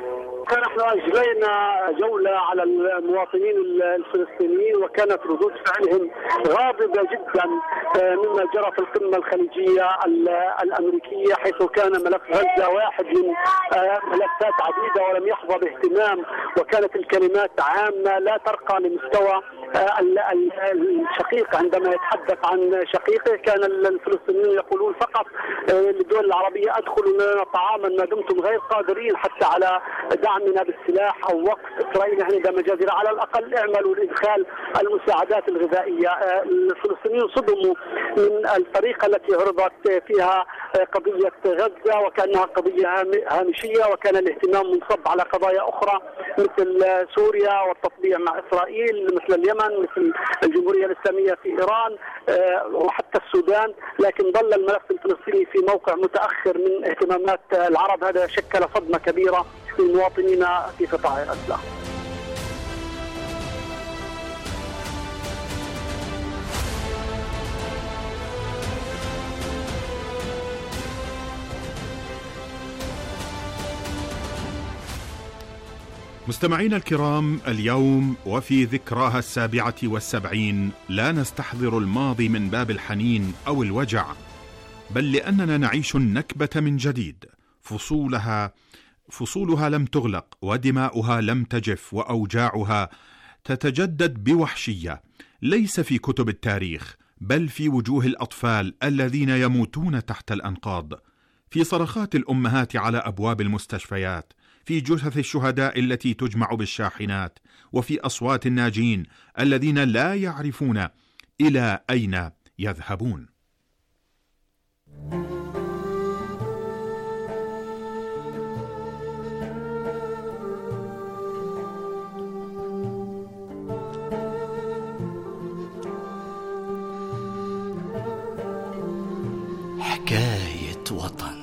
كان احنا اجرينا جوله على المواطنين الفلسطينيين، وكانت ردود فعلهم غاضبه جدا مما جرى في القمه الخليجيه الامريكيه، حيث كان ملف غزه واحد من ملفات عديده ولم يحظى باهتمام، وكانت الكلمات عامه لا ترقى لمستوى الشقيق. عندما يتحدث عن شقيقه كان الفلسطينيون يقولون فقط للدول العربيه ادخلوا لنا طعاما ما دمتم غير قادرين حتى على دعمنا بالسلاح او وقف اسرائيل عند مجازر، على الاقل اعملوا لادخال المساعدات الغذائيه. الفلسطينيون صدموا من الطريقه التي عرضت فيها قضيه غزه وكانها قضيه هامشيه، وكان الاهتمام منصب على قضايا اخرى مثل سوريا والتطبيع مع اسرائيل، مثل اليمن، مثل الجمهوريه الاسلاميه في ايران وحتى السودان، لكن ظل الملف الفلسطيني في موقع متاخر من اهتمامات العرب. هذا شكل صدمه كبيره للمواطنين في قطاع غزه. مستمعينا الكرام، اليوم وفي ذكراها 77 لا نستحضر الماضي من باب الحنين أو الوجع، بل لأننا نعيش النكبة من جديد. فصولها لم تغلق، ودماؤها لم تجف، وأوجاعها تتجدد بوحشية، ليس في كتب التاريخ بل في وجوه الأطفال الذين يموتون تحت الأنقاض، في صرخات الأمهات على أبواب المستشفيات، في جثث الشهداء التي تجمع بالشاحنات، وفي أصوات الناجين الذين لا يعرفون إلى أين يذهبون. حكاية وطن.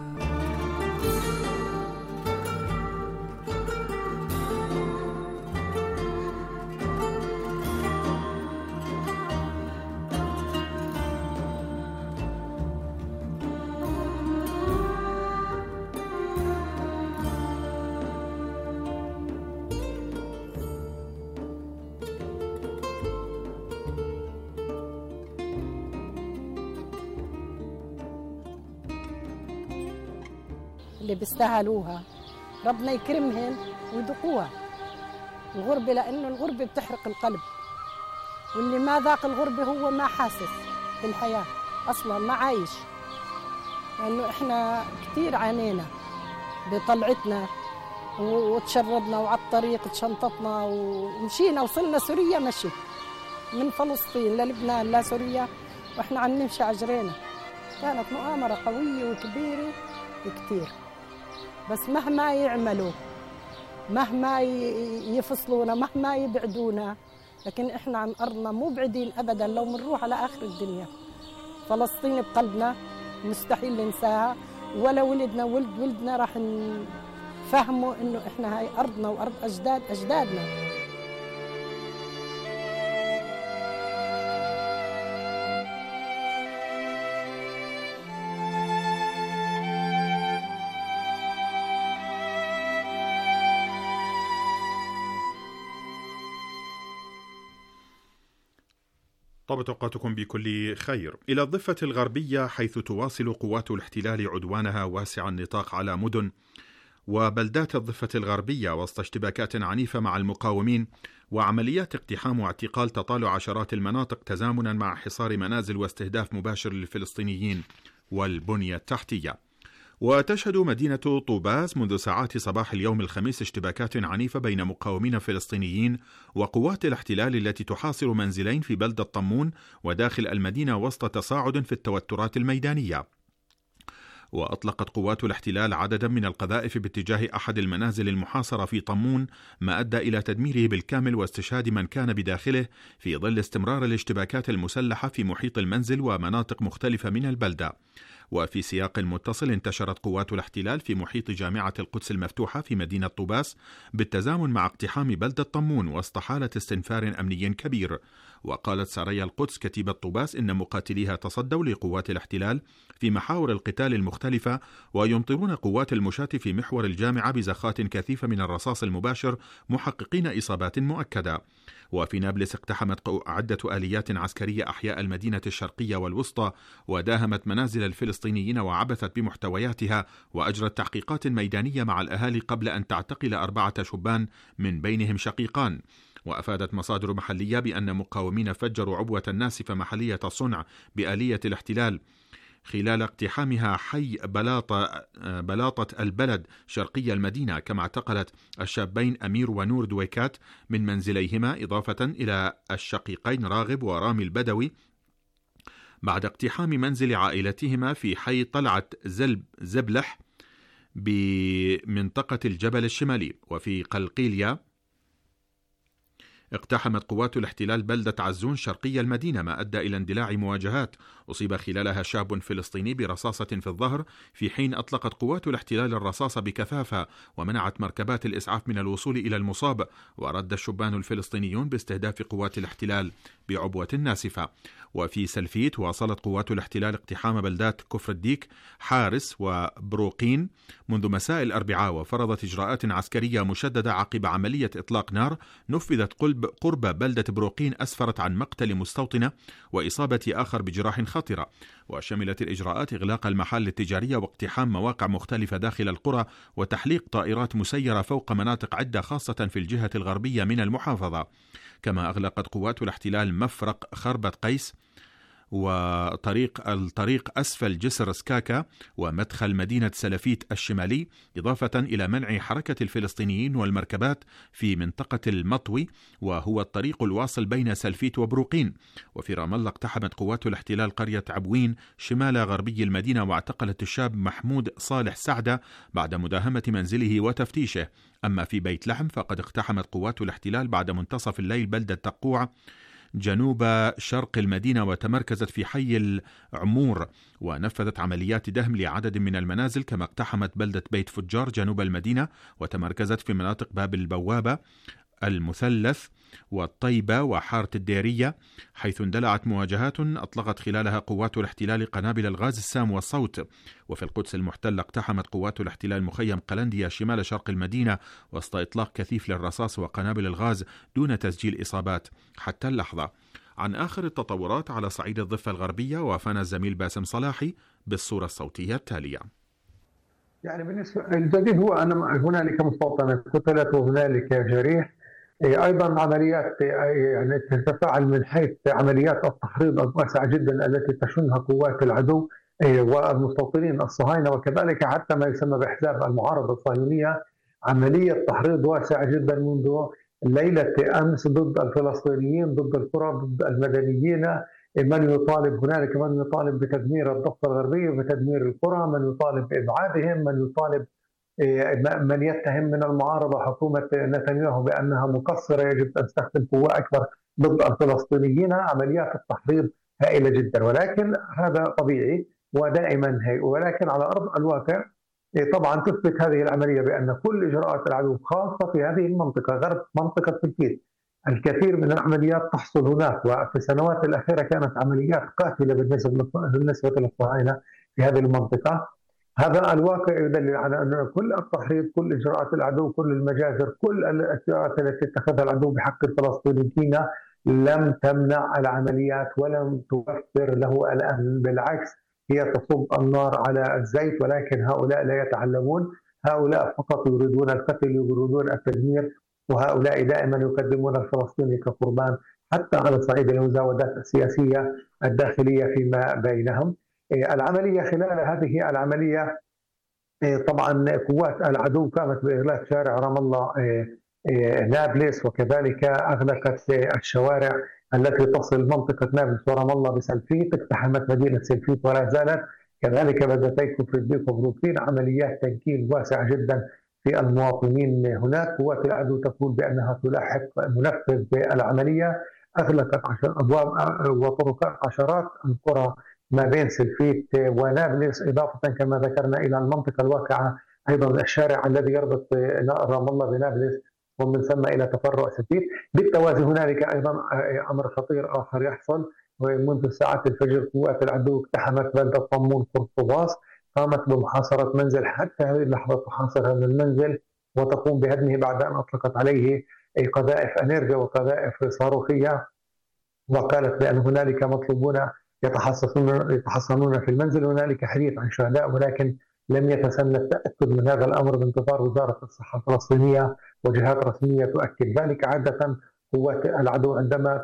اللي بيستاهلوها ربنا يكرمهم ويذوقوها الغربة، لأنه الغربة بتحرق القلب، واللي ما ذاق الغربة هو ما حاسس بالحياة أصلا، ما عايش. لأنه إحنا كتير عانينا بطلعتنا وتشردنا وعلى الطريق تشنطتنا ومشينا، وصلنا سوريا مشي من فلسطين للبنان لسوريا، وإحنا عم نمشي عجرينا. كانت مؤامرة قوية وكبيرة كتير، بس مهما يعملوا، مهما يفصلونا، مهما يبعدونا، لكن احنا عن ارضنا مو بعيدين ابدا. لو منروح على اخر الدنيا، فلسطين بقلبنا مستحيل ننساها، ولا ولدنا ولدنا راح نفهموا انه احنا هاي ارضنا وارض اجدادنا. طابت أوقاتكم بكل خير. إلى الضفة الغربية، حيث تواصل قوات الاحتلال عدوانها واسع النطاق على مدن وبلدات الضفة الغربية وسط اشتباكات عنيفة مع المقاومين وعمليات اقتحام واعتقال تطال عشرات المناطق، تزامنا مع حصار منازل واستهداف مباشر للفلسطينيين والبنية التحتية. وتشهد مدينة طوباس منذ ساعات صباح اليوم الخميس اشتباكات عنيفة بين مقاومين فلسطينيين وقوات الاحتلال التي تحاصر منزلين في بلدة طمون وداخل المدينة وسط تصاعد في التوترات الميدانية. وأطلقت قوات الاحتلال عددا من القذائف باتجاه أحد المنازل المحاصرة في طمون، ما أدى إلى تدميره بالكامل واستشهاد من كان بداخله، في ظل استمرار الاشتباكات المسلحة في محيط المنزل ومناطق مختلفة من البلدة. وفي سياق متصل انتشرت قوات الاحتلال في محيط جامعة القدس المفتوحة في مدينة طوباس بالتزامن مع اقتحام بلدة طمون وسط حالة استنفار أمني كبير. وقالت سرايا القدس كتيبة طوباس إن مقاتليها تصدوا لقوات الاحتلال في محاور القتال المختلفة، ويمطرون قوات المشاة في محور الجامعة بزخات كثيفة من الرصاص المباشر محققين إصابات مؤكدة. وفي نابلس اقتحمت عدة آليات عسكرية أحياء المدينة الشرقية والوسطى وداهمت منازل الفلسطينيين وعبثت بمحتوياتها، وأجرت تحقيقات ميدانية مع الأهالي قبل أن تعتقل 4 شبان من بينهم شقيقان. وأفادت مصادر محلية بأن مقاومين فجروا عبوة ناسفة محلية الصنع بآلية الاحتلال خلال اقتحامها حي بلاطة البلد شرقي المدينة، كما اعتقلت الشابين أمير ونور دويكات من منزليهما، إضافة إلى الشقيقين راغب ورامي البدوي بعد اقتحام منزل عائلتهما في حي طلعت زبلح بمنطقة الجبل الشمالي. وفي قلقيلية اقتحمت قوات الاحتلال بلدة عزون شرقي المدينة، ما أدى إلى اندلاع مواجهات أصيب خلالها شاب فلسطيني برصاصة في الظهر، في حين أطلقت قوات الاحتلال الرصاص بكثافة ومنعت مركبات الإسعاف من الوصول إلى المصاب. ورد الشبان الفلسطينيون باستهداف قوات الاحتلال بعبوة ناسفة. وفي سلفيت واصلت قوات الاحتلال اقتحام بلدات كفر الديك، حارس وبروقين منذ مساء الأربعاء، وفرضت إجراءات عسكرية مشددة عقب عملية إطلاق نار نفذت قرب بلدة بروقين أسفرت عن مقتل مستوطنة وإصابة آخر بجراح خطرة. وشملت الإجراءات إغلاق المحال التجارية واقتحام مواقع مختلفة داخل القرى وتحليق طائرات مسيرة فوق مناطق عدة خاصة في الجهة الغربية من المحافظة. كما أغلقت قوات الاحتلال مفرق خربة قيس الطريق أسفل جسر سكاكا ومدخل مدينة سلفيت الشمالي، إضافة إلى منع حركة الفلسطينيين والمركبات في منطقة المطوي، وهو الطريق الواصل بين سلفيت وبروقين. وفي رام الله اقتحمت قوات الاحتلال قرية عبوين شمال غربي المدينة، واعتقلت الشاب محمود صالح سعدة بعد مداهمة منزله وتفتيشه. أما في بيت لحم فقد اقتحمت قوات الاحتلال بعد منتصف الليل بلدة تقوع جنوب شرق المدينة، وتمركزت في حي العمور ونفذت عمليات دهم لعدد من المنازل. كما اقتحمت بلدة بيت فجار جنوب المدينة وتمركزت في مناطق باب البوابة، المثلث والطيبة وحارة الديرية، حيث اندلعت مواجهات أطلقت خلالها قوات الاحتلال قنابل الغاز السام والصوت. وفي القدس المحتلة اقتحمت قوات الاحتلال مخيم قلنديا شمال شرق المدينة وسط إطلاق كثيف للرصاص وقنابل الغاز دون تسجيل إصابات حتى اللحظة. عن آخر التطورات على صعيد الضفة الغربية وافانا الزميل باسم صلاحي بالصورة الصوتية التالية. يعني بالنسبة الجديد هو أن هنالك مستوطنة قتلت وهنالك جريح. أيضا عمليات يعني تتفاعل من حيث عمليات التحريض الواسعة جدا التي تشنها قوات العدو والمستوطنين الصهاينة، وكذلك حتى ما يسمى بأحزاب المعارضة الصهيونية. عملية تحريض واسعة جدا منذ ليلة أمس ضد الفلسطينيين، ضد القرى، ضد المدنيين. من يطالب هنالك من يطالب بتدمير الضفة الغربية وبتدمير القرى، من يطالب بإبعادهم، من يطالب من يتهم من المعارضة حكومة نتنياهو بأنها مقصرة يجب أن تستخدم قوة أكبر ضد الفلسطينيين. عمليات التحريض هائلة جدا، ولكن هذا طبيعي ودائما هي. ولكن على أرض الواقع طبعا تثبت هذه العملية بأن كل إجراءات العدو خاصة في هذه المنطقة غرب منطقة سلفيت الكثير من العمليات تحصل هناك، وفي السنوات الأخيرة كانت عمليات قاتلة بالنسبة للصهاينة في هذه المنطقة. هذا الواقع يدل على أن كل التحريض، كل إجراءات العدو، كل المجازر، كل الإجراءات التي اتخذها العدو بحق الفلسطينيين لم تمنع العمليات ولم توفر له الأمن، بالعكس هي تصب النار على الزيت. ولكن هؤلاء لا يتعلمون، هؤلاء فقط يريدون القتل، يريدون التدمير، وهؤلاء دائما يقدمون الفلسطيني كقربان حتى على صعيد المزاودات السياسية الداخلية فيما بينهم. العملية خلال هذه العملية طبعا قوات العدو قامت بإغلاق شارع رام الله نابلس، وكذلك أغلقت الشوارع التي تصل منطقة نابلس ورام الله بسلفيت، اقتحمت مدينة سلفيت ولا زالت، كذلك بدأت كفر الديك وبروقين. عمليات تنكيل واسعة جدا في المواطنين هناك. قوات العدو تقول بأنها تلاحق منفذ العملية، أغلقت أبواب وطرقات عشرات القرى ما بين سلفيت ونابلس، إضافة كما ذكرنا إلى المنطقة الواقعة أيضا الشارع الذي يربط رام الله بنابلس ومن ثم إلى تفرع سلفيت. بالتوازي هنالك أيضا أمر خطير آخر يحصل، ومنذ ساعات الفجر قوات العدو اقتحمت بلدة طمون قرطباس، قامت بمحاصرة منزل، حتى هذه اللحظة تحاصر هذا المنزل وتقوم بهدمه بعد أن أطلقت عليه قذائف أنيرجا وقذائف صاروخية، وقالت بأن هنالك مطلوبون يتحصنون في المنزل. هنالك حديث عن شهداء، ولكن لم يتسنى التأكد من هذا الأمر بانتظار وزارة الصحة الفلسطينية وجهات رسمية تؤكد ذلك. عادة قوات العدو عندما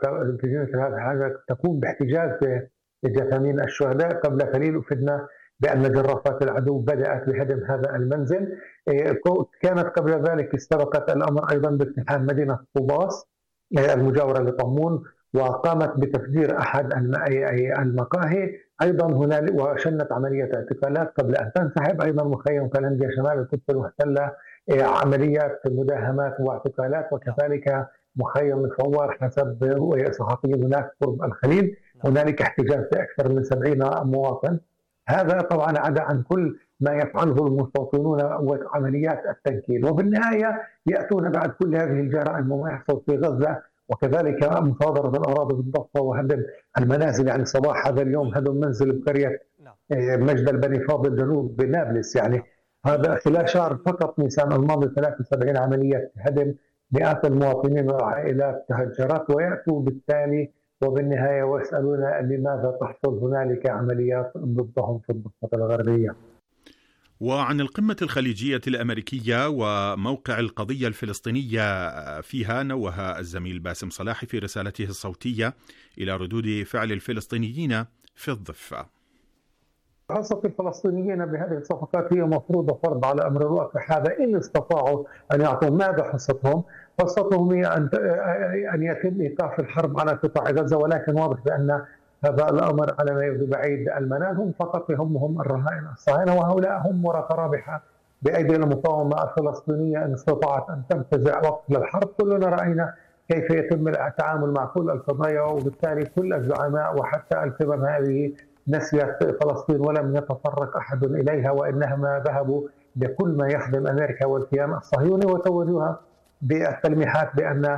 تقوم باحتجاز جثامين الشهداء، قبل قليل أفدنا بأن جرافات العدو بدأت بهدم هذا المنزل. كانت قبل ذلك استبقت الأمر أيضا باقتحام مدينة قباس المجاورة لطمون، وقامت بتفجير أحد المقاهي أيضا هنالك، وشنت عملية اعتقالات قبل أن تنسحب. أيضا مخيم كلنديا شمال القدس المحتلة عمليات مداهمات واعتقالات، وكذلك مخيم الفوار حسب صحفيين هناك قرب الخليل هنالك احتجاز بأكثر من 70 مواطن. هذا طبعا عدا عن كل ما يفعله المستوطنون وعمليات التنكيل، وبالنهاية يأتون بعد كل هذه الجرائم وما يحصل في غزة، وكذلك مصادرة الأراضي بالضفة وهدم المنازل. يعني صباح هذا اليوم هدم منزل بقرية مجد البني فاضل جنوب بنابلس، يعني هذا خلال شهر فقط نيسان الماضي 73 عملية هدم، مئات المواطنين والعائلات تهجرت، ويأتوا بالتالي وبالنهاية ويسألون لماذا تحصل هنالك عمليات ضدهم في الضفة الغربية. وعن القمة الخليجية الأمريكية وموقع القضية الفلسطينية فيها، نوه الزميل باسم صلاحي في رسالته الصوتية إلى ردود فعل الفلسطينيين في الضفة. حصة الفلسطينيين بهذه الصفقات هي مفروضة فرض على أمر الواقع هذا إن استطاعوا أن يعطوا. ماذا حصتهم؟ حصتهم هي أن يتم إيقاف الحرب على قطاع غزة، ولكن واضح بأن هذا الأمر على ما يبدو بعيد المنال. هم فقط يهمهم الرهائن الصهاينة، وهؤلاء هم ورقة رابحة بأيدي المقاومة الفلسطينية إن استطاعت أن تنتزع وقت للحرب. كلنا رأينا كيف يتم التعامل مع كل القضايا، وبالتالي كل الزعماء وحتى القمم هذه نسيت فلسطين ولم يتطرق أحد إليها، وإنما ذهبوا لكل ما يخدم أمريكا والكيان الصهيوني، وتوجوها بالتلميحات بأن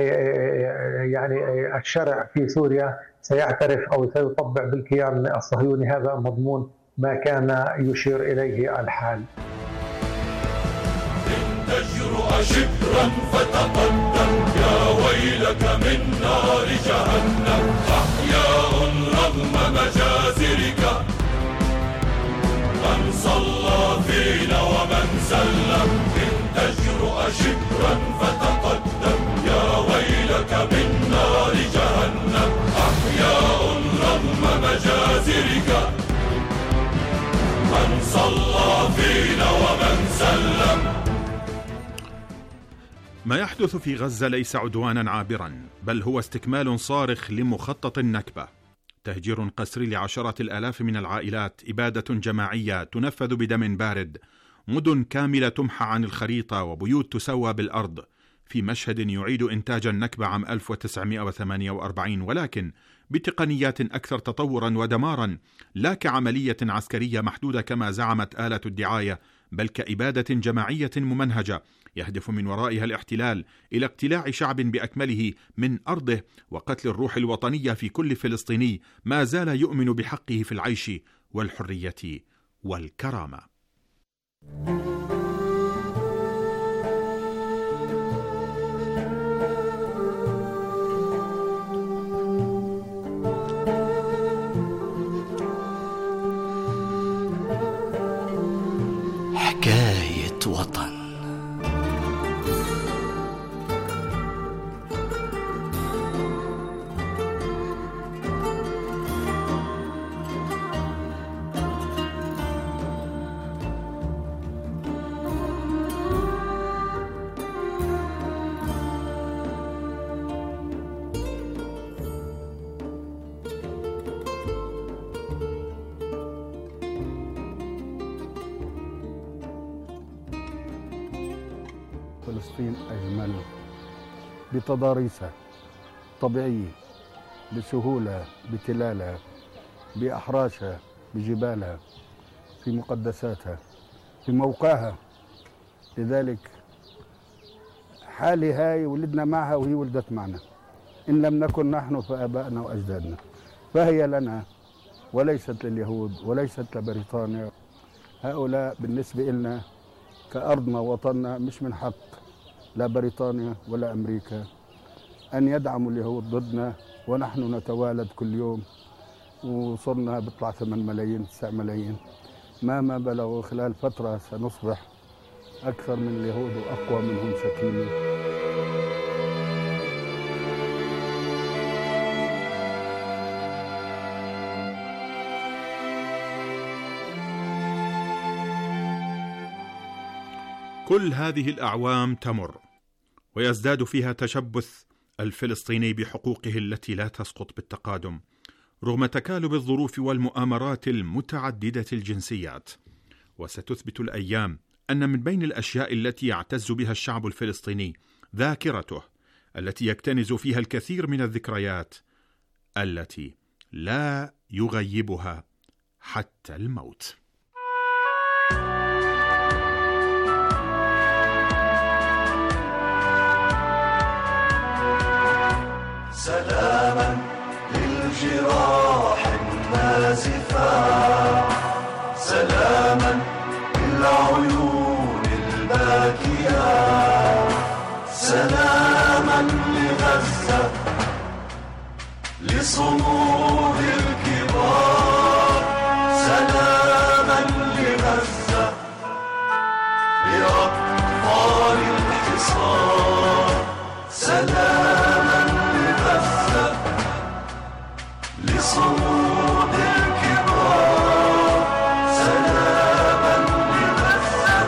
يعني الشرع في سوريا سيعترف أو سيطبع بالكيان الصهيوني. هذا مضمون ما كان يشير إليه الحال. إن تجرؤ شبرا فتقدم، يا ويلك من نار جهنم، أحياء رغم مجازرك، من صلى فينا ومن سلم. إن تجرؤ شبرا فتقدم، يا ويلك من نار جهنم، أحياء رغم مجازرك، من صلى فينا ومن سلم. ما يحدث في غزة ليس عدوانا عابرا، بل هو استكمال صارخ لمخطط النكبة. تهجير قسري لعشرات الآلاف من العائلات، إبادة جماعية تنفذ بدم بارد، مدن كاملة تمحى عن الخريطة، وبيوت تسوى بالأرض، في مشهد يعيد إنتاج النكبة عام 1948، ولكن بتقنيات أكثر تطورا ودمارا، لا كعملية عسكرية محدودة كما زعمت آلة الدعاية، بل كإبادة جماعية ممنهجة يهدف من ورائها الاحتلال إلى اقتلاع شعب بأكمله من أرضه، وقتل الروح الوطنية في كل فلسطيني ما زال يؤمن بحقه في العيش والحرية والكرامة. حكاية وطن. فلسطين أجمل بتضاريسها طبيعية، بسهولة، بتلالها، بأحراشها، بجبالها، في مقدساتها، في موقعها. لذلك حالي هاي ولدنا معها وهي ولدت معنا، إن لم نكن نحن فآبائنا وأجدادنا، فهي لنا وليست لليهود وليست لبريطانيا. هؤلاء بالنسبة لنا كأرضنا وطننا، مش من حق لا بريطانيا ولا أمريكا أن يدعموا اليهود ضدنا، ونحن نتوالد كل يوم وصرنا بيطلع 8 ملايين 9 ملايين. مهما بلغوا خلال فترة سنصبح أكثر من اليهود وأقوى منهم شكيمي. كل هذه الأعوام تمر ويزداد فيها تشبث الفلسطيني بحقوقه التي لا تسقط بالتقادم رغم تكالب الظروف والمؤامرات المتعددة الجنسيات. وستثبت الأيام أن من بين الأشياء التي يعتز بها الشعب الفلسطيني ذاكرته التي يكتنز فيها الكثير من الذكريات التي لا يغيبها حتى الموت. سلاما للجراح النازفة، سلاما للعيون الباكية، سلاما لغزة، لصمود الكبار، سلاما لغزة، لأطفال الحصار، سلاما لغزة، لصمود الكبار، سلاما لغزة،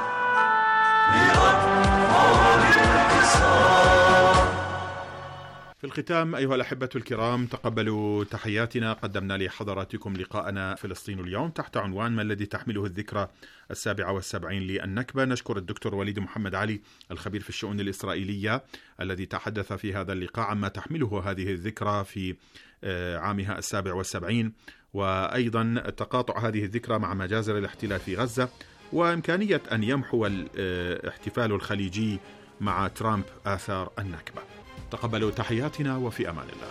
لأطفال الحصار. في الختام أيها الأحبة الكرام، تقبلوا تحياتنا. قدمنا لحضراتكم لقاءنا فلسطين اليوم تحت عنوان ما الذي تحمله الذكرى 77 للنكبة. نشكر الدكتور وليد محمد علي الخبير في الشؤون الإسرائيلية الذي تحدث في هذا اللقاء عما تحمله هذه الذكرى في عامها 77، وأيضا تقاطع هذه الذكرى مع مجازر الاحتلال في غزة، وإمكانية أن يمحو الاحتفال الخليجي مع ترامب آثار النكبة. تقبلوا تحياتنا وفي أمان الله.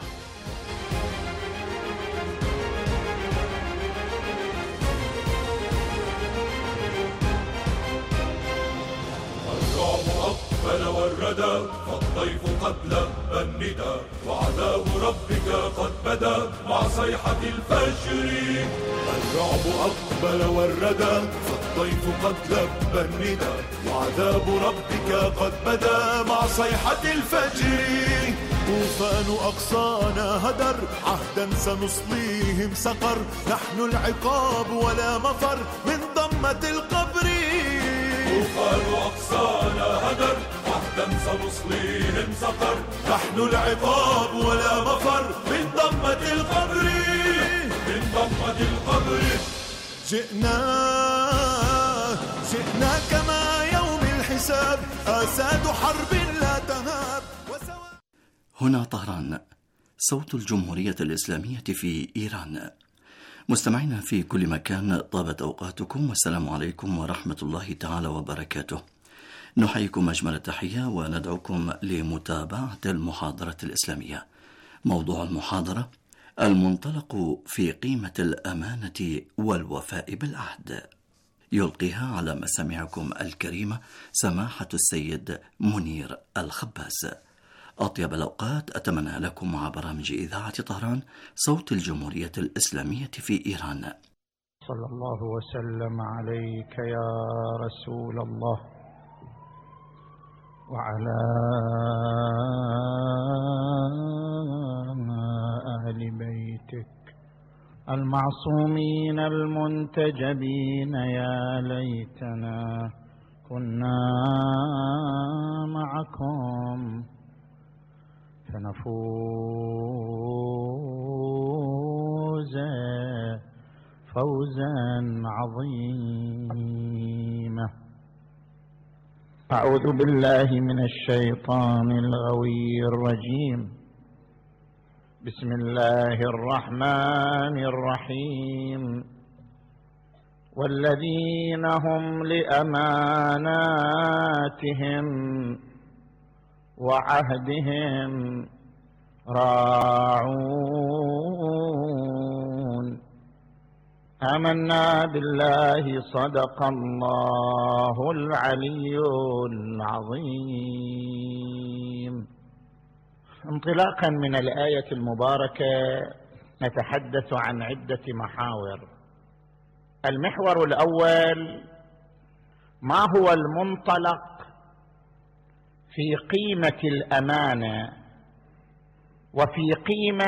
الرعب أقبل والردى، فالضيف قد لبى الندى، وعذاب ربك قد بدا مع صيحة الفجر. الرعب أقبل والردى، فالضيف قد لبى الندى، وعذاب ربك قد بدا مع صيحة الفجر. طوفان أقصانا هدر، عهدا سنصليهم سقر، نحن العقاب ولا مفر من ضمة القبر. طوفان أقصانا هدر، عهدا سنصليهم سقر، نحن العقاب ولا مفر من ضمة القبر، من ضمة القبر. جئنا كما يوم الحساب، آساد حرب لا تهاب. هنا طهران، صوت الجمهورية الإسلامية في إيران. مستمعينا في كل مكان، طابت أوقاتكم، والسلام عليكم ورحمة الله تعالى وبركاته. نحييكم أجمل التحية وندعوكم لمتابعة المحاضرة الإسلامية. موضوع المحاضرة: المنطلق في قيمة الأمانة والوفاء بالعهد. يلقيها على مسامعكم الكريمة سماحة السيد منير الخباز. أطيب الأوقات أتمنى لكم مع برامج إذاعة طهران، صوت الجمهورية الإسلامية في إيران. صلى الله وسلم عليك يا رسول الله وعلى أهل بيتك المعصومين المنتجبين. يا ليتنا كنا معكم فنفوز فوزا عظيما. أعوذ بالله من الشيطان الغوي الرجيم. بسم الله الرحمن الرحيم. والذين هم لأماناتهم وعهدهم راعون. آمنا بالله صدق الله العلي العظيم. انطلاقا من الآية المباركة نتحدث عن عدة محاور. المحور الأول: ما هو المنطلق في قيمة الأمانة وفي قيمة